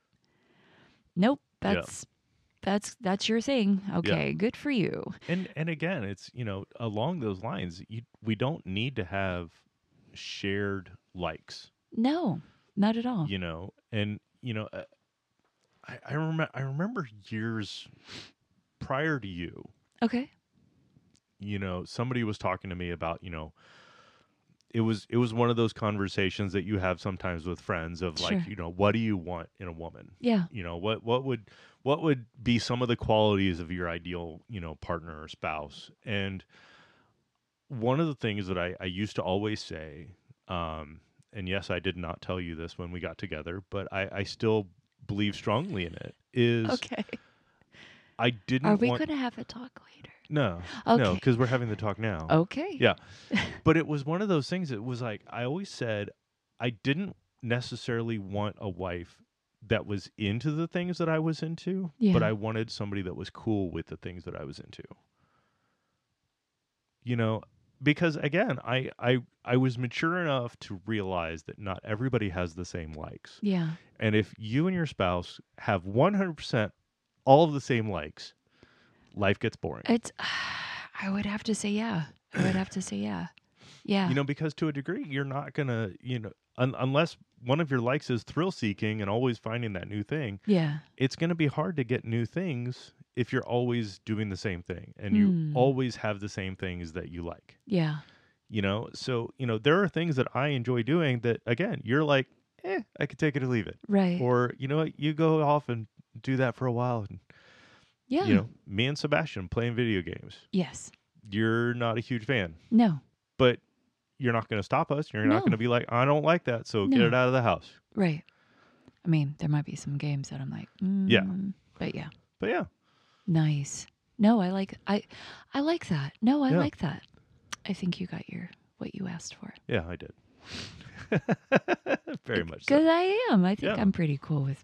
[SPEAKER 2] nope,
[SPEAKER 1] Yeah.
[SPEAKER 2] that's, that's, that's your thing. Okay, good for you.
[SPEAKER 1] And and again, it's you know along those lines, you, we don't need to have shared likes,
[SPEAKER 2] No, not at all.
[SPEAKER 1] you know, and you know, uh, I I remember I remember years prior to you,
[SPEAKER 2] Okay.
[SPEAKER 1] you know, somebody was talking to me about you know. It was it was one of those conversations that you have sometimes with friends of like
[SPEAKER 2] Sure.
[SPEAKER 1] you know what do you want in a woman,
[SPEAKER 2] Yeah.
[SPEAKER 1] you know what what would what would be some of the qualities of your ideal you know partner or spouse. And one of the things that I, I used to always say, um, and yes, I did not tell you this when we got together, but I, I still believe strongly in it, is
[SPEAKER 2] Okay.
[SPEAKER 1] I didn't
[SPEAKER 2] Are we
[SPEAKER 1] want
[SPEAKER 2] going to have a talk later?
[SPEAKER 1] no
[SPEAKER 2] Okay.
[SPEAKER 1] no because we're having the talk now.
[SPEAKER 2] Okay.
[SPEAKER 1] Yeah. But it was one of those things that was like, I always said I didn't necessarily want a wife that was into the things that I was into,
[SPEAKER 2] Yeah.
[SPEAKER 1] but I wanted somebody that was cool with the things that I was into. You know, because again, I, I, I was mature enough to realize that not everybody has the same likes.
[SPEAKER 2] Yeah.
[SPEAKER 1] And if you and your spouse have one hundred percent all of the same likes, life gets boring.
[SPEAKER 2] It's, I would have to say, yeah. I would have to say, yeah. Yeah.
[SPEAKER 1] You know, because to a degree, you're not going to, you know, un- unless one of your likes is thrill seeking and always finding that new thing,
[SPEAKER 2] yeah.
[SPEAKER 1] it's going to be hard to get new things if you're always doing the same thing and you
[SPEAKER 2] Hmm.
[SPEAKER 1] always have the same things that you like,
[SPEAKER 2] Yeah.
[SPEAKER 1] you know? So, you know, there are things that I enjoy doing that, again, you're like, eh, I could take it or leave it.
[SPEAKER 2] Right.
[SPEAKER 1] Or, you know what, you go off and do that for a while. And,
[SPEAKER 2] yeah.
[SPEAKER 1] you know, me and Sebastian playing video games,
[SPEAKER 2] Yes.
[SPEAKER 1] you're not a huge fan,
[SPEAKER 2] No.
[SPEAKER 1] but you're not going to stop us. You're not
[SPEAKER 2] No.
[SPEAKER 1] going to be like, I don't like that, so get
[SPEAKER 2] No.
[SPEAKER 1] it out of the house.
[SPEAKER 2] Right. I mean, there might be some games that I'm like, mm,
[SPEAKER 1] Yeah.
[SPEAKER 2] But yeah.
[SPEAKER 1] But yeah,
[SPEAKER 2] Nice. No, I like I I like that. No, I
[SPEAKER 1] Yeah.
[SPEAKER 2] like that. I think you got your what you asked for.
[SPEAKER 1] yeah, I did. Very much
[SPEAKER 2] Because
[SPEAKER 1] so.
[SPEAKER 2] I am. I think
[SPEAKER 1] Yeah.
[SPEAKER 2] I'm pretty cool with.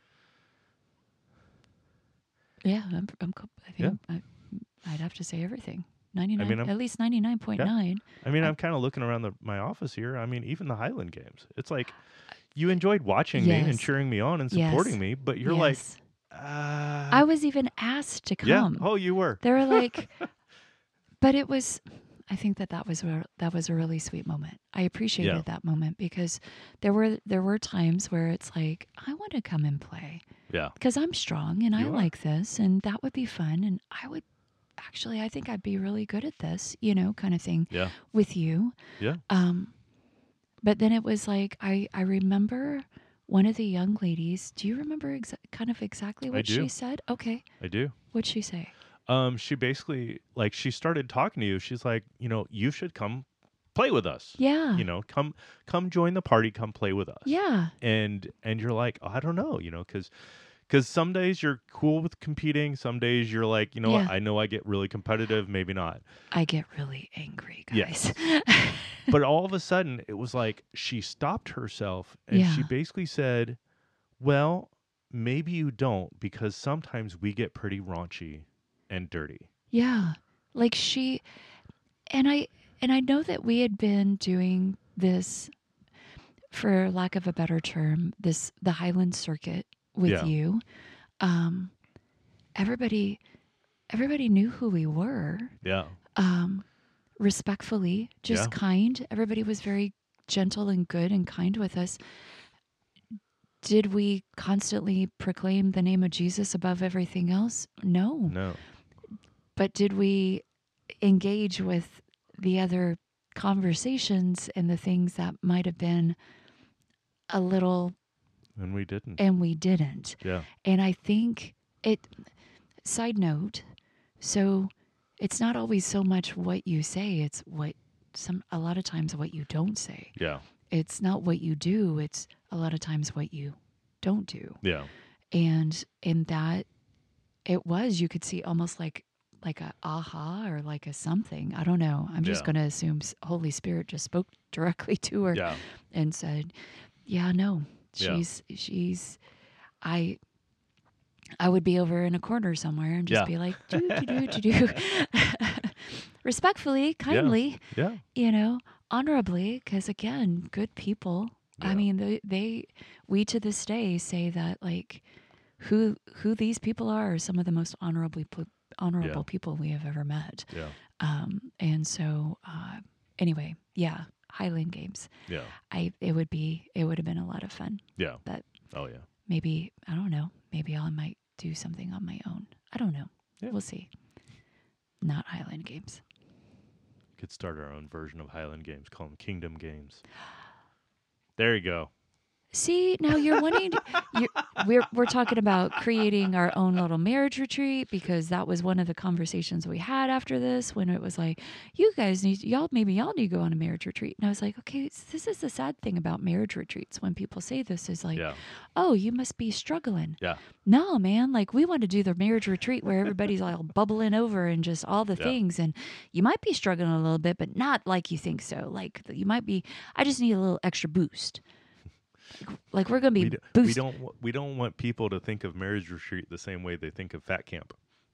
[SPEAKER 2] Yeah, I'm. I'm. cool. I think I, I'd have to say everything. Ninety-nine.
[SPEAKER 1] mean, I'm-
[SPEAKER 2] at least ninety-nine point nine.
[SPEAKER 1] I mean,
[SPEAKER 2] I-
[SPEAKER 1] I'm kind of looking around the, my office here. I mean, even the Highland games. It's like you enjoyed watching me and
[SPEAKER 2] Yes.
[SPEAKER 1] cheering me on and supporting
[SPEAKER 2] Yes.
[SPEAKER 1] me, but you're like,
[SPEAKER 2] Yes.
[SPEAKER 1] uh,
[SPEAKER 2] I was even asked to
[SPEAKER 1] yeah.
[SPEAKER 2] come.
[SPEAKER 1] Oh, you were.
[SPEAKER 2] They were like, but it was. I think that that was a, that was a really sweet moment. I appreciated
[SPEAKER 1] Yeah.
[SPEAKER 2] that moment because there were there were times where it's like I want to come and play
[SPEAKER 1] Yeah.
[SPEAKER 2] because I'm strong and I
[SPEAKER 1] You are.
[SPEAKER 2] like this and that would be fun and I would actually, I think I'd be really good at this, you know, kind of thing
[SPEAKER 1] Yeah.
[SPEAKER 2] with you.
[SPEAKER 1] Yeah.
[SPEAKER 2] Um, but then it was like, I, I remember one of the young ladies. Do you remember exa- kind of exactly
[SPEAKER 1] I
[SPEAKER 2] what she
[SPEAKER 1] do.
[SPEAKER 2] said? Okay.
[SPEAKER 1] I do.
[SPEAKER 2] What'd she say?
[SPEAKER 1] Um, she basically like she started talking to you. She's like, you know, you should come play with us.
[SPEAKER 2] Yeah.
[SPEAKER 1] You know, come come join the party, come play with us.
[SPEAKER 2] Yeah.
[SPEAKER 1] And and you're like, I don't know, you know, because because some days you're cool with competing, some days you're like, you know
[SPEAKER 2] Yeah.
[SPEAKER 1] what, I know I get really competitive, maybe not.
[SPEAKER 2] I get really angry, guys.
[SPEAKER 1] Yes. But all of a sudden, it was like she stopped herself and she
[SPEAKER 2] Yeah.
[SPEAKER 1] basically said, well, maybe you don't, because sometimes we get pretty raunchy and dirty.
[SPEAKER 2] Yeah. Like she and I and I know that we had been doing this, for lack of a better term, this the Highland Circuit with
[SPEAKER 1] Yeah.
[SPEAKER 2] you. Um everybody everybody knew who we were.
[SPEAKER 1] Yeah.
[SPEAKER 2] Um respectfully, just
[SPEAKER 1] Yeah.
[SPEAKER 2] kind. Everybody was very gentle and good and kind with us. Did we constantly proclaim the name of Jesus above everything else? No.
[SPEAKER 1] No.
[SPEAKER 2] But did we engage with the other conversations and the things that might have been a little,
[SPEAKER 1] And we didn't.
[SPEAKER 2] and we didn't?
[SPEAKER 1] Yeah.
[SPEAKER 2] And I think it, side note, so it's not always so much what you say, it's what some, a lot of times what you don't say.
[SPEAKER 1] Yeah.
[SPEAKER 2] It's not what you do, it's a lot of times what you don't do.
[SPEAKER 1] Yeah.
[SPEAKER 2] And in that, it was, you could see almost like like a aha or like a something. I don't know. I'm just
[SPEAKER 1] Yeah.
[SPEAKER 2] going to assume s- Holy Spirit just spoke directly to her
[SPEAKER 1] Yeah.
[SPEAKER 2] and said, "Yeah, no,
[SPEAKER 1] Yeah.
[SPEAKER 2] she's she's I I would be over in a corner somewhere and just
[SPEAKER 1] Yeah.
[SPEAKER 2] be like, do do do do do, respectfully, kindly,
[SPEAKER 1] Yeah.
[SPEAKER 2] you know, honorably, because again, good people.
[SPEAKER 1] Yeah.
[SPEAKER 2] I mean, they, they we to this day say that like who who these people are are some of the most honorably pl- honorable
[SPEAKER 1] Yeah.
[SPEAKER 2] people we have ever met.
[SPEAKER 1] Yeah.
[SPEAKER 2] Um, and so uh, anyway, yeah, Highland Games.
[SPEAKER 1] Yeah.
[SPEAKER 2] I it would be it would have been a lot of fun.
[SPEAKER 1] Yeah.
[SPEAKER 2] But
[SPEAKER 1] Oh yeah.
[SPEAKER 2] maybe I don't know. Maybe I might do something on my own. I don't know.
[SPEAKER 1] Yeah.
[SPEAKER 2] We'll see. Not Highland Games.
[SPEAKER 1] Could start our own version of Highland Games, call them Kingdom Games. There you go.
[SPEAKER 2] See, now you're wanting to, you're, we're we're talking about creating our own little marriage retreat, because that was one of the conversations we had after this, when it was like, you guys need y'all maybe y'all need to go on a marriage retreat. And I was like, okay, s- this is the sad thing about marriage retreats when people say this is like,
[SPEAKER 1] Yeah.
[SPEAKER 2] oh, you must be struggling.
[SPEAKER 1] Yeah.
[SPEAKER 2] No, man, like we want to do the marriage retreat where everybody's all bubbling over and just all the
[SPEAKER 1] Yeah.
[SPEAKER 2] things, and you might be struggling a little bit, but not like you think so. Like you might be, I just need a little extra boost. Like, like we're gonna be
[SPEAKER 1] We, d- we
[SPEAKER 2] boosted.
[SPEAKER 1] don't wa- we don't want people to think of marriage retreat the same way they think of fat camp.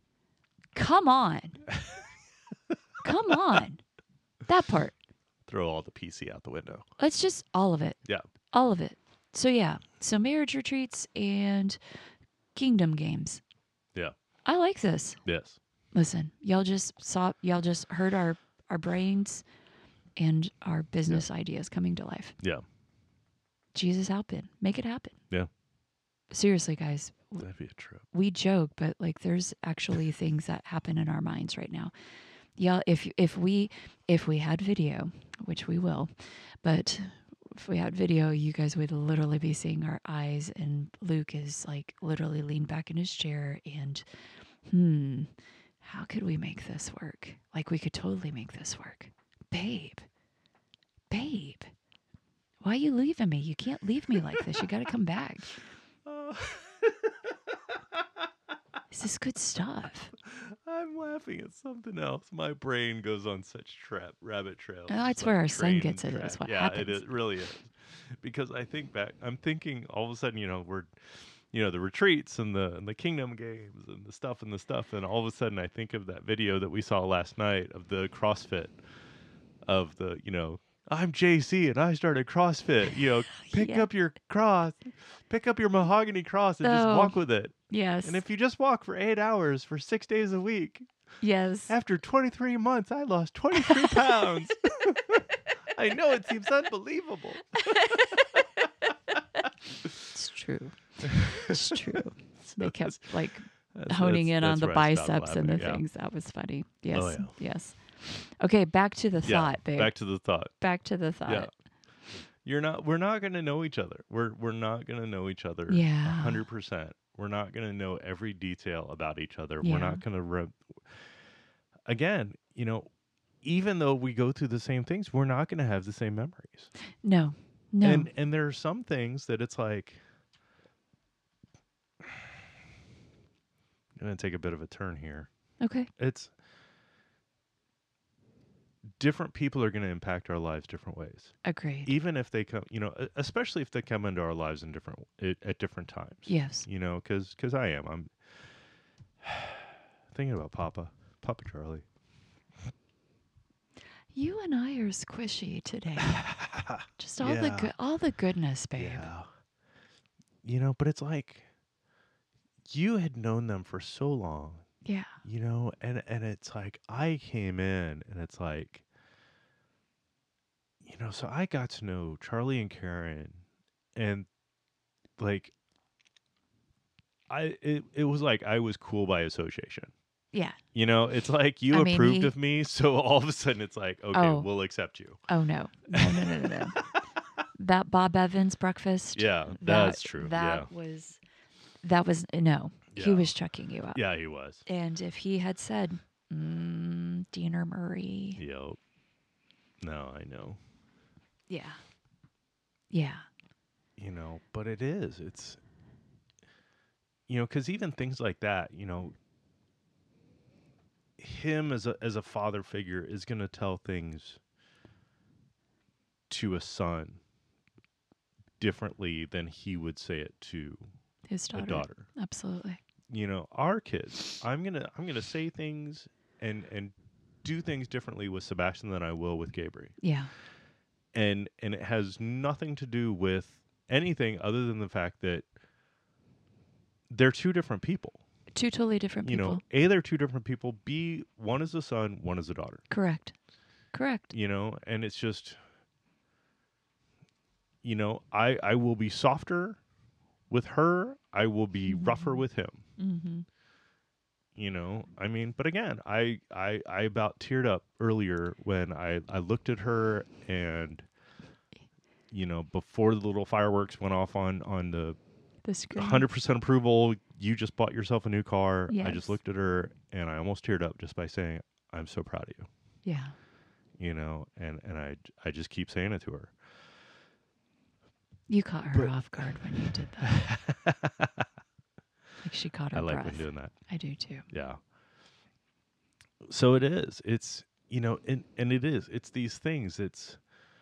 [SPEAKER 2] Come on. Come on. That part.
[SPEAKER 1] Throw all the P C out the window.
[SPEAKER 2] Let's just all of it.
[SPEAKER 1] Yeah.
[SPEAKER 2] All of it. So yeah. So marriage retreats and kingdom games.
[SPEAKER 1] Yeah.
[SPEAKER 2] I like this.
[SPEAKER 1] Yes.
[SPEAKER 2] Listen, y'all just saw y'all just heard our our brains and our business ideas coming to life.
[SPEAKER 1] Yeah.
[SPEAKER 2] Jesus happen. Make it happen.
[SPEAKER 1] Yeah.
[SPEAKER 2] Seriously, guys.
[SPEAKER 1] That'd be a trip.
[SPEAKER 2] We joke, but like there's actually things that happen in our minds right now. Yeah, if if we if we had video, which we will, but if we had video, you guys would literally be seeing our eyes, and Luke is like literally leaned back in his chair and hmm, how could we make this work? Like we could totally make this work. Babe. Babe. Why are you leaving me? You can't leave me like this. You got to come back.
[SPEAKER 1] Uh,
[SPEAKER 2] This is good stuff.
[SPEAKER 1] I'm laughing at something else. My brain goes on such trap rabbit trails.
[SPEAKER 2] Oh, that's
[SPEAKER 1] It's
[SPEAKER 2] where
[SPEAKER 1] like
[SPEAKER 2] our son
[SPEAKER 1] train
[SPEAKER 2] gets it,
[SPEAKER 1] track.
[SPEAKER 2] is what
[SPEAKER 1] yeah,
[SPEAKER 2] happens.
[SPEAKER 1] it is, really is. Because I think back, I'm thinking all of a sudden, you know, we're, you know, the retreats and the and the kingdom games and the stuff and the stuff, and all of a sudden I think of that video that we saw last night of the CrossFit, of the, you know, I'm J C and I started CrossFit. You know, pick
[SPEAKER 2] Yeah.
[SPEAKER 1] up your cross, pick up your mahogany cross and just
[SPEAKER 2] Oh.
[SPEAKER 1] walk with it.
[SPEAKER 2] Yes.
[SPEAKER 1] And if you just walk for eight hours for six days a week,
[SPEAKER 2] yes.
[SPEAKER 1] after twenty-three months, I lost twenty-three pounds. I know it seems unbelievable.
[SPEAKER 2] It's true. It's true. They kept like
[SPEAKER 1] That's,
[SPEAKER 2] honing
[SPEAKER 1] that's,
[SPEAKER 2] in on
[SPEAKER 1] that's
[SPEAKER 2] the
[SPEAKER 1] where I stopped
[SPEAKER 2] biceps and the
[SPEAKER 1] laughing, yeah.
[SPEAKER 2] things. That was funny. Yes.
[SPEAKER 1] Oh, yeah.
[SPEAKER 2] Yes. Okay, back to the
[SPEAKER 1] Yeah,
[SPEAKER 2] thought, babe.
[SPEAKER 1] back to the thought.
[SPEAKER 2] Back to the thought.
[SPEAKER 1] Yeah. You're not we're not going to know each other. We're we're not going to know each other
[SPEAKER 2] Yeah.
[SPEAKER 1] one hundred percent. We're not going to know every detail about each other.
[SPEAKER 2] Yeah.
[SPEAKER 1] We're not going to re- Again, you know, even though we go through the same things, we're not going to have the same memories.
[SPEAKER 2] No. No.
[SPEAKER 1] And and there are some things that it's like I'm going to take a bit of a turn here.
[SPEAKER 2] Okay.
[SPEAKER 1] It's different people are going to impact our lives different ways.
[SPEAKER 2] Agreed.
[SPEAKER 1] Even if they come, you know, e- especially if they come into our lives in different at, at different times.
[SPEAKER 2] Yes.
[SPEAKER 1] You know, because because I am. I'm thinking about Papa, Papa Charlie.
[SPEAKER 2] You and I are squishy today. Just all the
[SPEAKER 1] Yeah.
[SPEAKER 2] good, all the goodness, babe.
[SPEAKER 1] Yeah. You know, but it's like you had known them for so long.
[SPEAKER 2] Yeah.
[SPEAKER 1] You know, and and it's like I came in and it's like, you know, so I got to know Charlie and Karen, and like I it, it was like I was cool by association.
[SPEAKER 2] Yeah.
[SPEAKER 1] You know, it's like you
[SPEAKER 2] I mean,
[SPEAKER 1] approved
[SPEAKER 2] he-
[SPEAKER 1] of me, so all of a sudden it's like, okay,
[SPEAKER 2] Oh.
[SPEAKER 1] we'll accept you.
[SPEAKER 2] Oh no. No, no, no, no, no. That Bob Evans breakfast.
[SPEAKER 1] Yeah,
[SPEAKER 2] that-
[SPEAKER 1] that's true.
[SPEAKER 2] That was that was no. He
[SPEAKER 1] Yeah.
[SPEAKER 2] was checking you out.
[SPEAKER 1] Yeah, he was.
[SPEAKER 2] And if he had said, mm, Diener Murray.
[SPEAKER 1] Yep. No, I know.
[SPEAKER 2] Yeah. Yeah.
[SPEAKER 1] You know, but it is. It's, you know, because even things like that, you know, him as a as a father figure is going to tell things to a son differently than he would say it to
[SPEAKER 2] His daughter.
[SPEAKER 1] a daughter.
[SPEAKER 2] Absolutely.
[SPEAKER 1] You know, our kids, I'm gonna I'm gonna say things and and do things differently with Sebastian than I will with Gabriel.
[SPEAKER 2] Yeah.
[SPEAKER 1] And and it has nothing to do with anything other than the fact that they're two different people.
[SPEAKER 2] Two totally different
[SPEAKER 1] You
[SPEAKER 2] people.
[SPEAKER 1] know, A, they're two different people. B, one is a son, one is a daughter.
[SPEAKER 2] Correct. Correct.
[SPEAKER 1] You know, and it's just, you know, I, I will be softer with her. I will be
[SPEAKER 2] Mhm.
[SPEAKER 1] rougher with him.
[SPEAKER 2] Mm-hmm.
[SPEAKER 1] You know, I mean, but again, I, I, I about teared up earlier when I, I looked at her and, you know, before the little fireworks went off on, on the
[SPEAKER 2] The screen.
[SPEAKER 1] one hundred percent approval, you just bought yourself a new car. I
[SPEAKER 2] Yes.
[SPEAKER 1] just looked at her and I almost teared up just by saying, I'm so proud of you.
[SPEAKER 2] Yeah.
[SPEAKER 1] You know, and, and I, I just keep saying it to her.
[SPEAKER 2] You caught her
[SPEAKER 1] But-
[SPEAKER 2] off guard when you did that. Like she caught her
[SPEAKER 1] I like
[SPEAKER 2] breath.
[SPEAKER 1] when doing that.
[SPEAKER 2] I do too.
[SPEAKER 1] Yeah. So it is. It's, you know, and, and it is. It's these things. It's,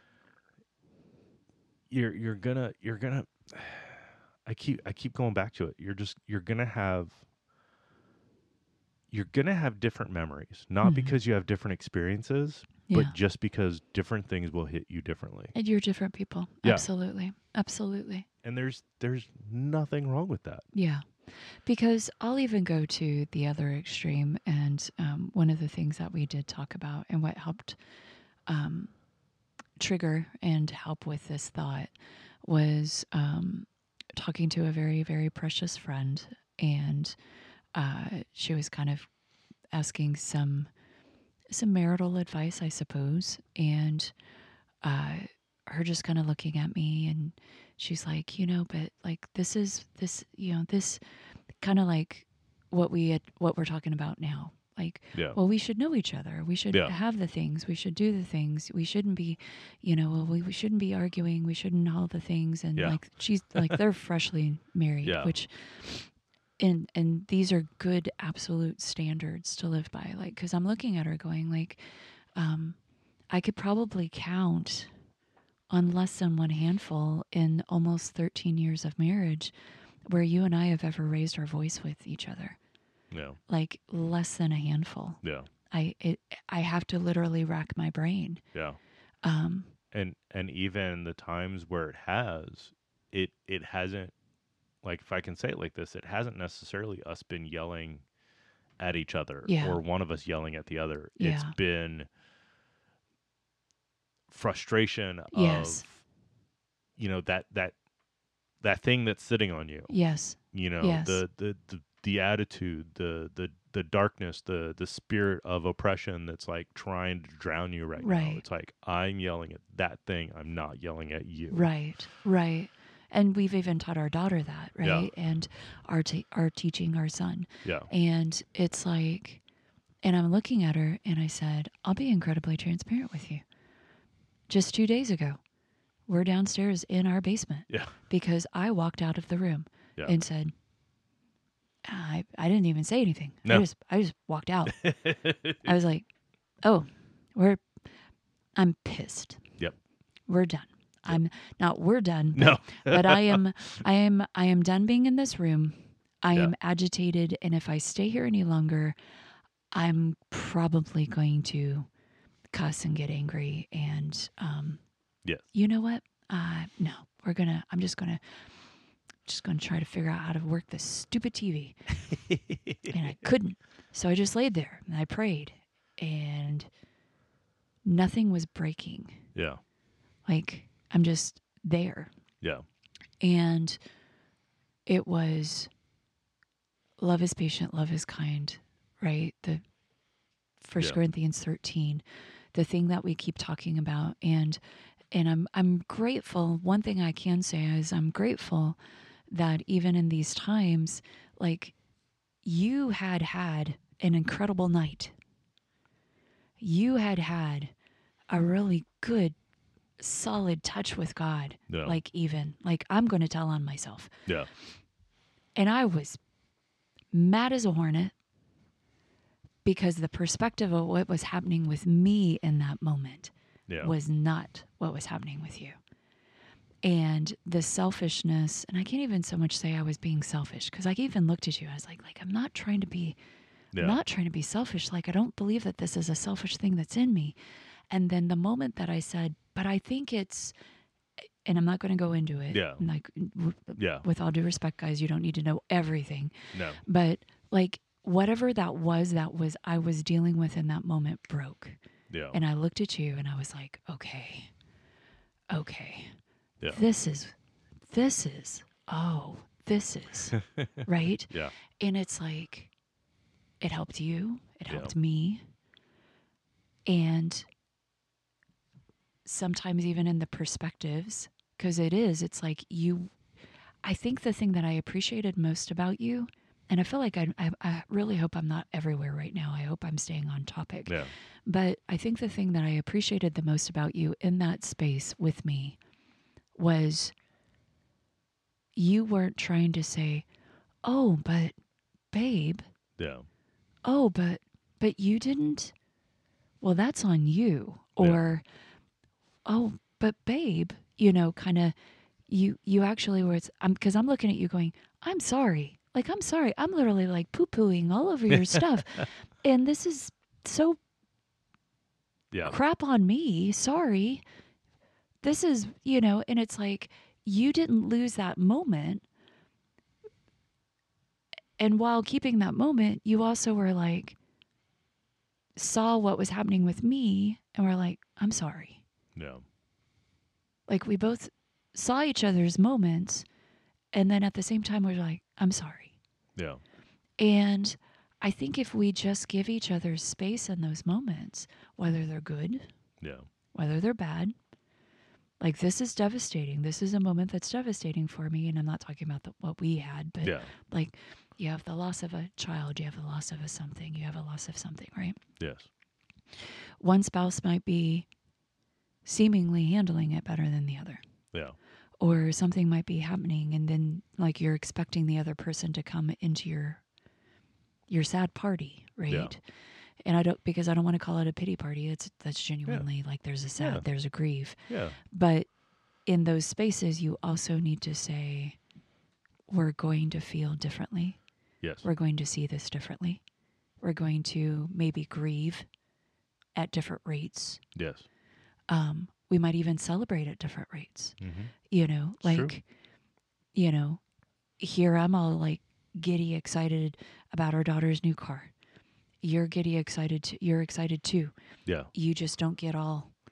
[SPEAKER 1] you're, you're gonna, you're gonna, I keep, I keep going back to it. You're just, you're gonna have, you're gonna have different memories, not
[SPEAKER 2] Mhm.
[SPEAKER 1] because you have different experiences,
[SPEAKER 2] Yeah.
[SPEAKER 1] but just because different things will hit you differently.
[SPEAKER 2] And you're different people.
[SPEAKER 1] Yeah.
[SPEAKER 2] Absolutely. Absolutely.
[SPEAKER 1] And there's, there's nothing wrong with that.
[SPEAKER 2] Yeah. Because I'll even go to the other extreme. And um, one of the things that we did talk about and what helped um, trigger and help with this thought was um, talking to a very, very precious friend. And uh, she was kind of asking some some marital advice, I suppose. And uh, her just kind of looking at me, and she's like, you know, but like this is this, you know, this kind of like what we had, what we're talking about now. Like,
[SPEAKER 1] Yeah.
[SPEAKER 2] well, we should know each other. We should
[SPEAKER 1] Yeah.
[SPEAKER 2] have the things. We should do the things. We shouldn't be, you know, well, we, we shouldn't be arguing. We shouldn't all the things. And
[SPEAKER 1] Yeah.
[SPEAKER 2] like she's like they're freshly married,
[SPEAKER 1] Yeah.
[SPEAKER 2] which. And and these are good absolute standards to live by. Like, because I'm looking at her going like, um, I could probably count on less than one handful in almost thirteen years of marriage where you and I have ever raised our voice with each other.
[SPEAKER 1] Yeah.
[SPEAKER 2] Like less than a handful.
[SPEAKER 1] Yeah.
[SPEAKER 2] I it I have to literally rack my brain.
[SPEAKER 1] Yeah.
[SPEAKER 2] Um,
[SPEAKER 1] And, and even the times where it has, it, it hasn't, like, if I can say it like this, it hasn't necessarily us been yelling at each other
[SPEAKER 2] Yeah.
[SPEAKER 1] or one of us yelling at the other.
[SPEAKER 2] Yeah.
[SPEAKER 1] It's been frustration
[SPEAKER 2] Yes.
[SPEAKER 1] of, you know, that, that, that thing that's sitting on you,
[SPEAKER 2] yes.
[SPEAKER 1] you know,
[SPEAKER 2] Yes.
[SPEAKER 1] the, the, the, the attitude, the the the darkness, the the spirit of oppression that's like trying to drown you right, now.
[SPEAKER 2] Right.
[SPEAKER 1] It's like I'm yelling at that thing. I'm not yelling at you.
[SPEAKER 2] Right. Right. And we've even taught our daughter that,
[SPEAKER 1] Yeah.
[SPEAKER 2] right? And are te- are teaching our son.
[SPEAKER 1] Yeah.
[SPEAKER 2] And it's like, and I'm looking at her and I said, I'll be incredibly transparent with you. Just two days ago, we're downstairs in our basement
[SPEAKER 1] Yeah.
[SPEAKER 2] because I walked out of the room
[SPEAKER 1] Yeah.
[SPEAKER 2] and said, I, I didn't even say anything.
[SPEAKER 1] No.
[SPEAKER 2] I just I just walked out. I was like, oh, we're I'm pissed.
[SPEAKER 1] Yep.
[SPEAKER 2] We're done. I'm not we're done. But,
[SPEAKER 1] No.
[SPEAKER 2] but I am I am I am done being in this room. I
[SPEAKER 1] Yeah.
[SPEAKER 2] am agitated, and if I stay here any longer, I'm probably going to cuss and get angry and um
[SPEAKER 1] Yes.
[SPEAKER 2] you know what? Uh no. We're gonna I'm just gonna just gonna try to figure out how to work this stupid T V. And I couldn't. So I just laid there and I prayed and nothing was breaking.
[SPEAKER 1] Yeah.
[SPEAKER 2] Like I'm just there.
[SPEAKER 1] Yeah.
[SPEAKER 2] And it was love is patient, love is kind, right? The First
[SPEAKER 1] Yeah.
[SPEAKER 2] Corinthians thirteen, the thing that we keep talking about. And and I'm I'm grateful. One thing I can say is I'm grateful that even in these times, like you had had an incredible night. You had had a really good, solid touch with God.
[SPEAKER 1] Yeah.
[SPEAKER 2] Like even, like I'm going to tell on myself.
[SPEAKER 1] Yeah.
[SPEAKER 2] And I was mad as a hornet because the perspective of what was happening with me in that moment
[SPEAKER 1] Yeah.
[SPEAKER 2] was not what was happening with you. And the selfishness, and I can't even so much say I was being selfish because I even looked at you. I was like, like I'm not trying to be,
[SPEAKER 1] Yeah.
[SPEAKER 2] I'm not trying to be selfish. Like I don't believe that this is a selfish thing that's in me. And then the moment that I said, but I think it's, and I'm not going to go into it.
[SPEAKER 1] Yeah.
[SPEAKER 2] Like, w-
[SPEAKER 1] Yeah.
[SPEAKER 2] with all due respect, guys, you don't need to know everything.
[SPEAKER 1] No.
[SPEAKER 2] But like whatever that was, that was I was dealing with in that moment broke.
[SPEAKER 1] Yeah.
[SPEAKER 2] And I looked at you and I was like, okay, okay.
[SPEAKER 1] Yeah.
[SPEAKER 2] This is, this is, oh, this is, right?
[SPEAKER 1] Yeah.
[SPEAKER 2] And it's like, it helped you, it
[SPEAKER 1] Yeah.
[SPEAKER 2] helped me. And sometimes even in the perspectives, because it is, it's like you, I think the thing that I appreciated most about you, and I feel like I, I, I really hope I'm not everywhere right now. I hope I'm staying on topic.
[SPEAKER 1] Yeah.
[SPEAKER 2] But I think the thing that I appreciated the most about you in that space with me was you weren't trying to say, oh, but babe,
[SPEAKER 1] Yeah.
[SPEAKER 2] oh, but, but you didn't, well, that's on you.
[SPEAKER 1] Yeah.
[SPEAKER 2] Or, oh, but babe, you know, kind of, you, you actually were, it's, I'm, cause I'm looking at you going, I'm sorry. Like, I'm sorry. I'm literally like poo-pooing all over your stuff. And this is so
[SPEAKER 1] Yeah.
[SPEAKER 2] crap on me. Sorry. This is, you know, and it's like, you didn't lose that moment. And while keeping that moment, you also were like, saw what was happening with me and were like, I'm sorry.
[SPEAKER 1] Yeah.
[SPEAKER 2] Like we both saw each other's moments. And then at the same time, we we're like, I'm sorry.
[SPEAKER 1] Yeah.
[SPEAKER 2] And I think if we just give each other space in those moments, whether they're good,
[SPEAKER 1] Yeah.
[SPEAKER 2] whether they're bad, like this is devastating. This is a moment that's devastating for me. And I'm not talking about the, what we had, but
[SPEAKER 1] Yeah.
[SPEAKER 2] like you have the loss of a child, you have the loss of a something, you have a loss of something, right?
[SPEAKER 1] Yes.
[SPEAKER 2] One spouse might be seemingly handling it better than the other.
[SPEAKER 1] Yeah.
[SPEAKER 2] Or something might be happening and then like you're expecting the other person to come into your your sad party, right?
[SPEAKER 1] Yeah.
[SPEAKER 2] And I don't, because I don't want to call it a pity party. It's that's genuinely like there's a sad,
[SPEAKER 1] Yeah.
[SPEAKER 2] there's a grief.
[SPEAKER 1] Yeah.
[SPEAKER 2] But in those spaces, you also need to say, we're going to feel differently.
[SPEAKER 1] Yes.
[SPEAKER 2] We're going to see this differently. We're going to maybe grieve at different rates.
[SPEAKER 1] Yes.
[SPEAKER 2] Um, we might even celebrate at different rates.
[SPEAKER 1] Mm-hmm.
[SPEAKER 2] You know,
[SPEAKER 1] It's true.
[SPEAKER 2] like, you know, here I'm all like giddy excited about our daughter's new car. You're giddy excited. To, you're excited too.
[SPEAKER 1] Yeah.
[SPEAKER 2] You just don't get all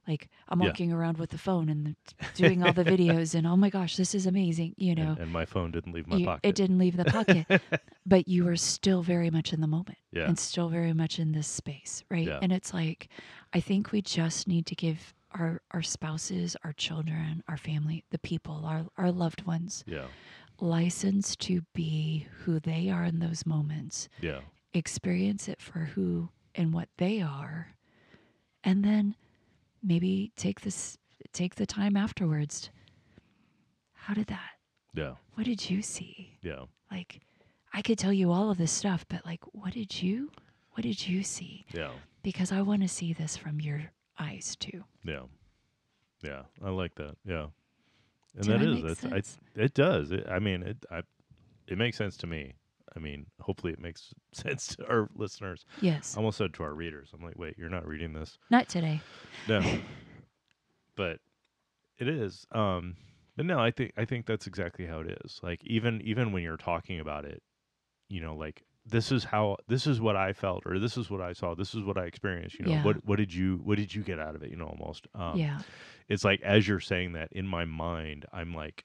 [SPEAKER 2] like I'm
[SPEAKER 1] Yeah.
[SPEAKER 2] walking around with the phone and the, doing all the videos and oh my gosh, this is amazing, you know.
[SPEAKER 1] And, and my phone didn't leave my
[SPEAKER 2] You-
[SPEAKER 1] pocket.
[SPEAKER 2] it didn't leave the pocket, but you were still very much in the moment
[SPEAKER 1] Yeah.
[SPEAKER 2] and still very much in this space, right?
[SPEAKER 1] Yeah.
[SPEAKER 2] And it's like, I think we just need to give our our spouses, our children, our family, the people, our our loved ones,
[SPEAKER 1] Yeah.
[SPEAKER 2] license to be who they are in those moments,
[SPEAKER 1] Yeah.
[SPEAKER 2] experience it for who and what they are, and then maybe take this take the time afterwards. How did that?
[SPEAKER 1] Yeah.
[SPEAKER 2] What did you see?
[SPEAKER 1] Yeah.
[SPEAKER 2] Like, I could tell you all of this stuff, but like, what did you, what did you see?
[SPEAKER 1] Yeah.
[SPEAKER 2] Because I want to see this from your eyes too.
[SPEAKER 1] Yeah. Yeah. I like that. Yeah. And
[SPEAKER 2] Did
[SPEAKER 1] that
[SPEAKER 2] I
[SPEAKER 1] is
[SPEAKER 2] make
[SPEAKER 1] that's
[SPEAKER 2] sense?
[SPEAKER 1] I it does. It, I mean it I it makes sense to me. I mean, hopefully it makes sense to our listeners.
[SPEAKER 2] Yes.
[SPEAKER 1] I almost said to our readers. I'm like, wait, you're not reading this.
[SPEAKER 2] Not today.
[SPEAKER 1] No. But it is. Um but no, I think I think that's exactly how it is. Like even even when you're talking about it, you know, like this is how this is what I felt or this is what I saw, this is what I experienced, you know.
[SPEAKER 2] Yeah.
[SPEAKER 1] What what did you what did you get out of it, you know, almost. Um
[SPEAKER 2] Yeah.
[SPEAKER 1] it's like as you're saying that in my mind, I'm like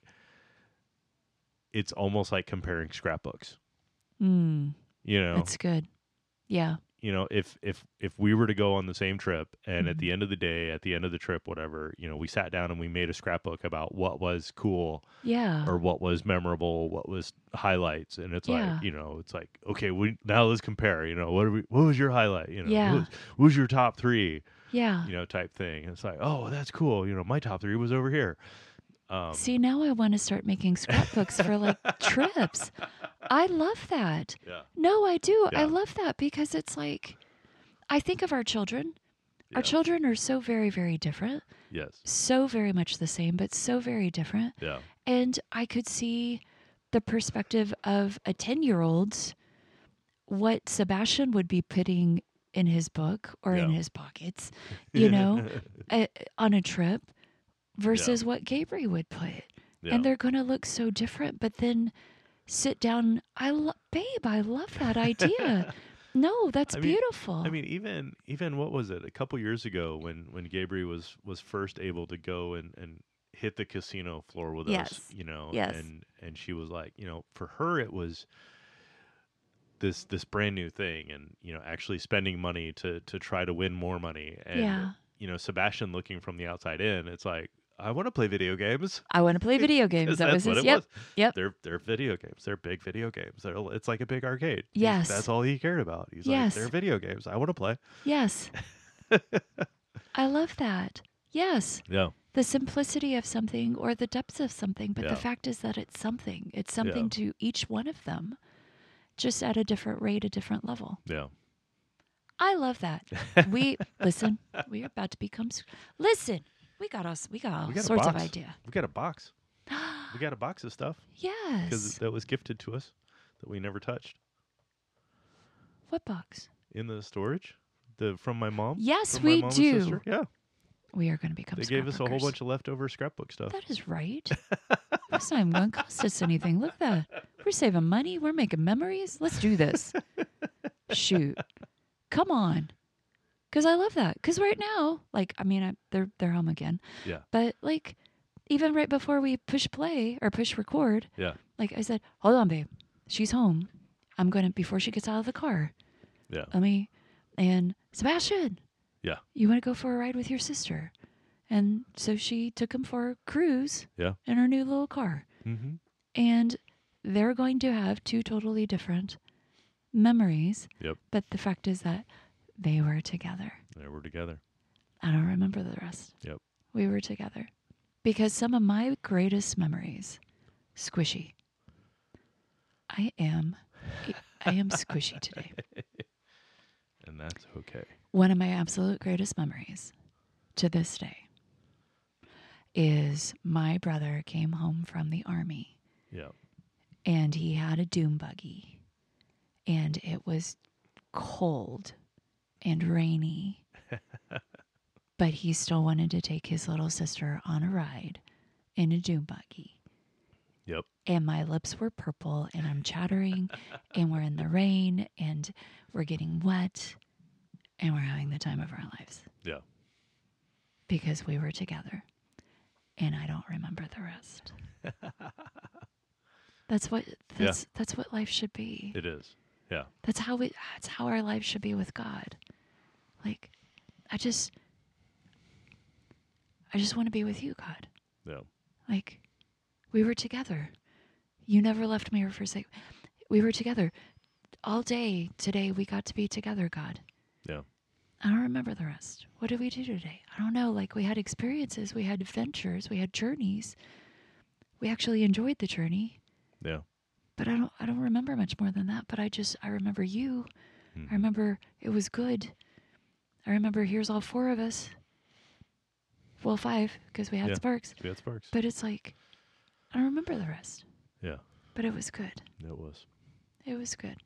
[SPEAKER 1] it's almost like comparing scrapbooks.
[SPEAKER 2] Mm,
[SPEAKER 1] You know.
[SPEAKER 2] that's good. Yeah.
[SPEAKER 1] You know, if if if we were to go on the same trip and at
[SPEAKER 2] Mhm.
[SPEAKER 1] the end of the day, at the end of the trip, whatever, you know, we sat down and we made a scrapbook about what was cool
[SPEAKER 2] Yeah.
[SPEAKER 1] or what was memorable, what was highlights, and it's
[SPEAKER 2] Yeah.
[SPEAKER 1] like, you know, it's like, okay, we now let's compare. You know, what are we, what was your highlight? You know,
[SPEAKER 2] Yeah.
[SPEAKER 1] what was, what was your top three?
[SPEAKER 2] Yeah.
[SPEAKER 1] You know, type thing. And it's like, oh, that's cool. You know, my top three was over here. Um,
[SPEAKER 2] See, now I want to start making scrapbooks for like trips. I love that.
[SPEAKER 1] yeah,
[SPEAKER 2] No, I do. I
[SPEAKER 1] Yeah.
[SPEAKER 2] love that because it's like, I think of our children.
[SPEAKER 1] yeah,
[SPEAKER 2] Our children are so very, very different,
[SPEAKER 1] yes,
[SPEAKER 2] so very much the same, but so very different.
[SPEAKER 1] yeah,
[SPEAKER 2] And I could see the perspective of a ten year old's what Sebastian would be putting in his book or in
[SPEAKER 1] Yeah.
[SPEAKER 2] his pockets, you know, a, on a trip versus
[SPEAKER 1] Yeah.
[SPEAKER 2] what Gabriel would put.
[SPEAKER 1] yeah,
[SPEAKER 2] And they're going to look so different, but then sit down. I lo- babe, I love that idea. No, that's
[SPEAKER 1] I mean-
[SPEAKER 2] beautiful.
[SPEAKER 1] I mean, even even what was it? A couple years ago, when when Gabriel was was first able to go and and hit the casino floor with us,
[SPEAKER 2] Yes.
[SPEAKER 1] you know,
[SPEAKER 2] Yes.
[SPEAKER 1] and and she was like, you know, for her it was this this brand new thing, and you know, actually spending money to to try to win more money, and
[SPEAKER 2] Yeah.
[SPEAKER 1] you know, Sebastian looking from the outside in, it's like, I want to play video games.
[SPEAKER 2] I want to play video games.
[SPEAKER 1] 'Cause
[SPEAKER 2] That
[SPEAKER 1] that's
[SPEAKER 2] was
[SPEAKER 1] what
[SPEAKER 2] his.
[SPEAKER 1] it
[SPEAKER 2] Yep.
[SPEAKER 1] was.
[SPEAKER 2] Yep.
[SPEAKER 1] They're they're video games. They're big video games. They're, it's like a big arcade. He's-
[SPEAKER 2] Yes.
[SPEAKER 1] that's all he cared about. He's
[SPEAKER 2] Yes.
[SPEAKER 1] like, they're video games. I want to play.
[SPEAKER 2] Yes. I love that. Yes.
[SPEAKER 1] Yeah.
[SPEAKER 2] The simplicity of something or the depths of something, but
[SPEAKER 1] Yeah.
[SPEAKER 2] the fact is that it's something. It's something
[SPEAKER 1] Yeah.
[SPEAKER 2] to each one of them, just at a different rate, a different level.
[SPEAKER 1] Yeah.
[SPEAKER 2] I love that. We listen. We're about to become. s- Listen, we got us. We got all
[SPEAKER 1] We got a
[SPEAKER 2] sorts of
[SPEAKER 1] box.
[SPEAKER 2] idea.
[SPEAKER 1] We got a box. We got a box of stuff because
[SPEAKER 2] Yes.
[SPEAKER 1] that was gifted to us that we never touched
[SPEAKER 2] What box?
[SPEAKER 1] in the storage. The from my mom.
[SPEAKER 2] Yes,
[SPEAKER 1] from my
[SPEAKER 2] we
[SPEAKER 1] mom and
[SPEAKER 2] do.
[SPEAKER 1] sister. Yeah,
[SPEAKER 2] We are going to become.
[SPEAKER 1] they gave us a whole
[SPEAKER 2] scrapbookers.
[SPEAKER 1] bunch of leftover scrapbook stuff.
[SPEAKER 2] That is right. That's not even going to cost us anything. Look at that. We're saving money. We're making memories. Let's do this. Shoot. Come on. Because I love that. Because right now, like, I mean, I, they're they're home again.
[SPEAKER 1] Yeah.
[SPEAKER 2] But like, even right before we push play or push record,
[SPEAKER 1] Yeah.
[SPEAKER 2] like I said, hold on, babe. She's home. I'm gonna before she gets out of the car.
[SPEAKER 1] Yeah.
[SPEAKER 2] Let me and Sebastian.
[SPEAKER 1] Yeah.
[SPEAKER 2] You want to go for a ride with your sister? And so she took him for a cruise.
[SPEAKER 1] Yeah.
[SPEAKER 2] In her new little car.
[SPEAKER 1] Mm-hmm.
[SPEAKER 2] And they're going to have two totally different memories.
[SPEAKER 1] Yep.
[SPEAKER 2] But the fact is that they were together.
[SPEAKER 1] There we're together.
[SPEAKER 2] I don't remember the rest.
[SPEAKER 1] Yep.
[SPEAKER 2] We were together. Because some of my greatest memories, squishy. I am, I am squishy today.
[SPEAKER 1] And that's okay.
[SPEAKER 2] One of my absolute greatest memories to this day is my brother came home from the army
[SPEAKER 1] Yeah.
[SPEAKER 2] and he had a doom buggy and it was cold and rainy, but he still wanted to take his little sister on a ride in a doom buggy.
[SPEAKER 1] Yep.
[SPEAKER 2] And my lips were purple and I'm chattering and we're in the rain and we're getting wet and we're having the time of our lives.
[SPEAKER 1] Yeah.
[SPEAKER 2] because we were together, and I don't remember the rest. That's what that's
[SPEAKER 1] Yeah.
[SPEAKER 2] that's what life should be.
[SPEAKER 1] It is. Yeah.
[SPEAKER 2] That's how we that's how our life should be with God. Like, I just I just want to be with you, God.
[SPEAKER 1] Yeah.
[SPEAKER 2] Like, we were together. You never left me or forsake. We were together all day today. We got to be together, God.
[SPEAKER 1] Yeah.
[SPEAKER 2] I don't remember the rest. What did we do today? I don't know. Like, we had experiences, we had adventures, we had journeys. We actually enjoyed the journey.
[SPEAKER 1] Yeah.
[SPEAKER 2] But I don't I don't remember much more than that. But I just I remember you.
[SPEAKER 1] Mhm.
[SPEAKER 2] I remember it was good. I remember here's all four of us. Well, five, because we had
[SPEAKER 1] Yeah.
[SPEAKER 2] Sparks.
[SPEAKER 1] We had Sparks.
[SPEAKER 2] But it's like, I don't remember the rest.
[SPEAKER 1] Yeah.
[SPEAKER 2] But it was good.
[SPEAKER 1] It was.
[SPEAKER 2] It was good.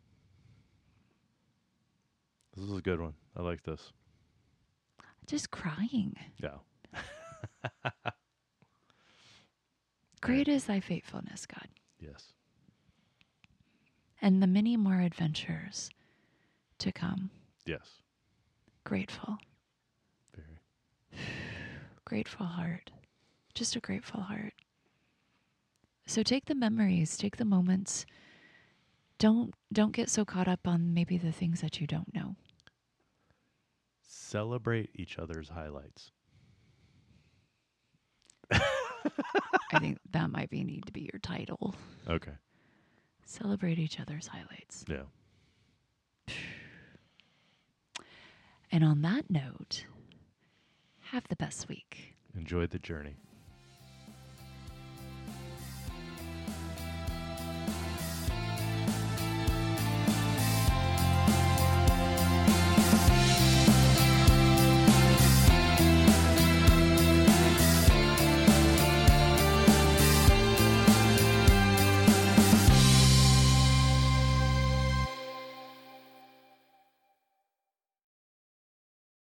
[SPEAKER 1] This is a good one. I like this.
[SPEAKER 2] Just crying.
[SPEAKER 1] Yeah.
[SPEAKER 2] Great is thy faithfulness, God.
[SPEAKER 1] Yes.
[SPEAKER 2] And the many more adventures to come.
[SPEAKER 1] Yes.
[SPEAKER 2] Grateful.
[SPEAKER 1] Very.
[SPEAKER 2] Grateful heart. Just a grateful heart. So take the memories, take the moments. Don't don't get so caught up on maybe the things that you don't know.
[SPEAKER 1] Celebrate each other's highlights.
[SPEAKER 2] I think that might be need to be your title.
[SPEAKER 1] Okay.
[SPEAKER 2] Celebrate each other's highlights.
[SPEAKER 1] Yeah.
[SPEAKER 2] And on that note, have the best week.
[SPEAKER 1] Enjoy the journey.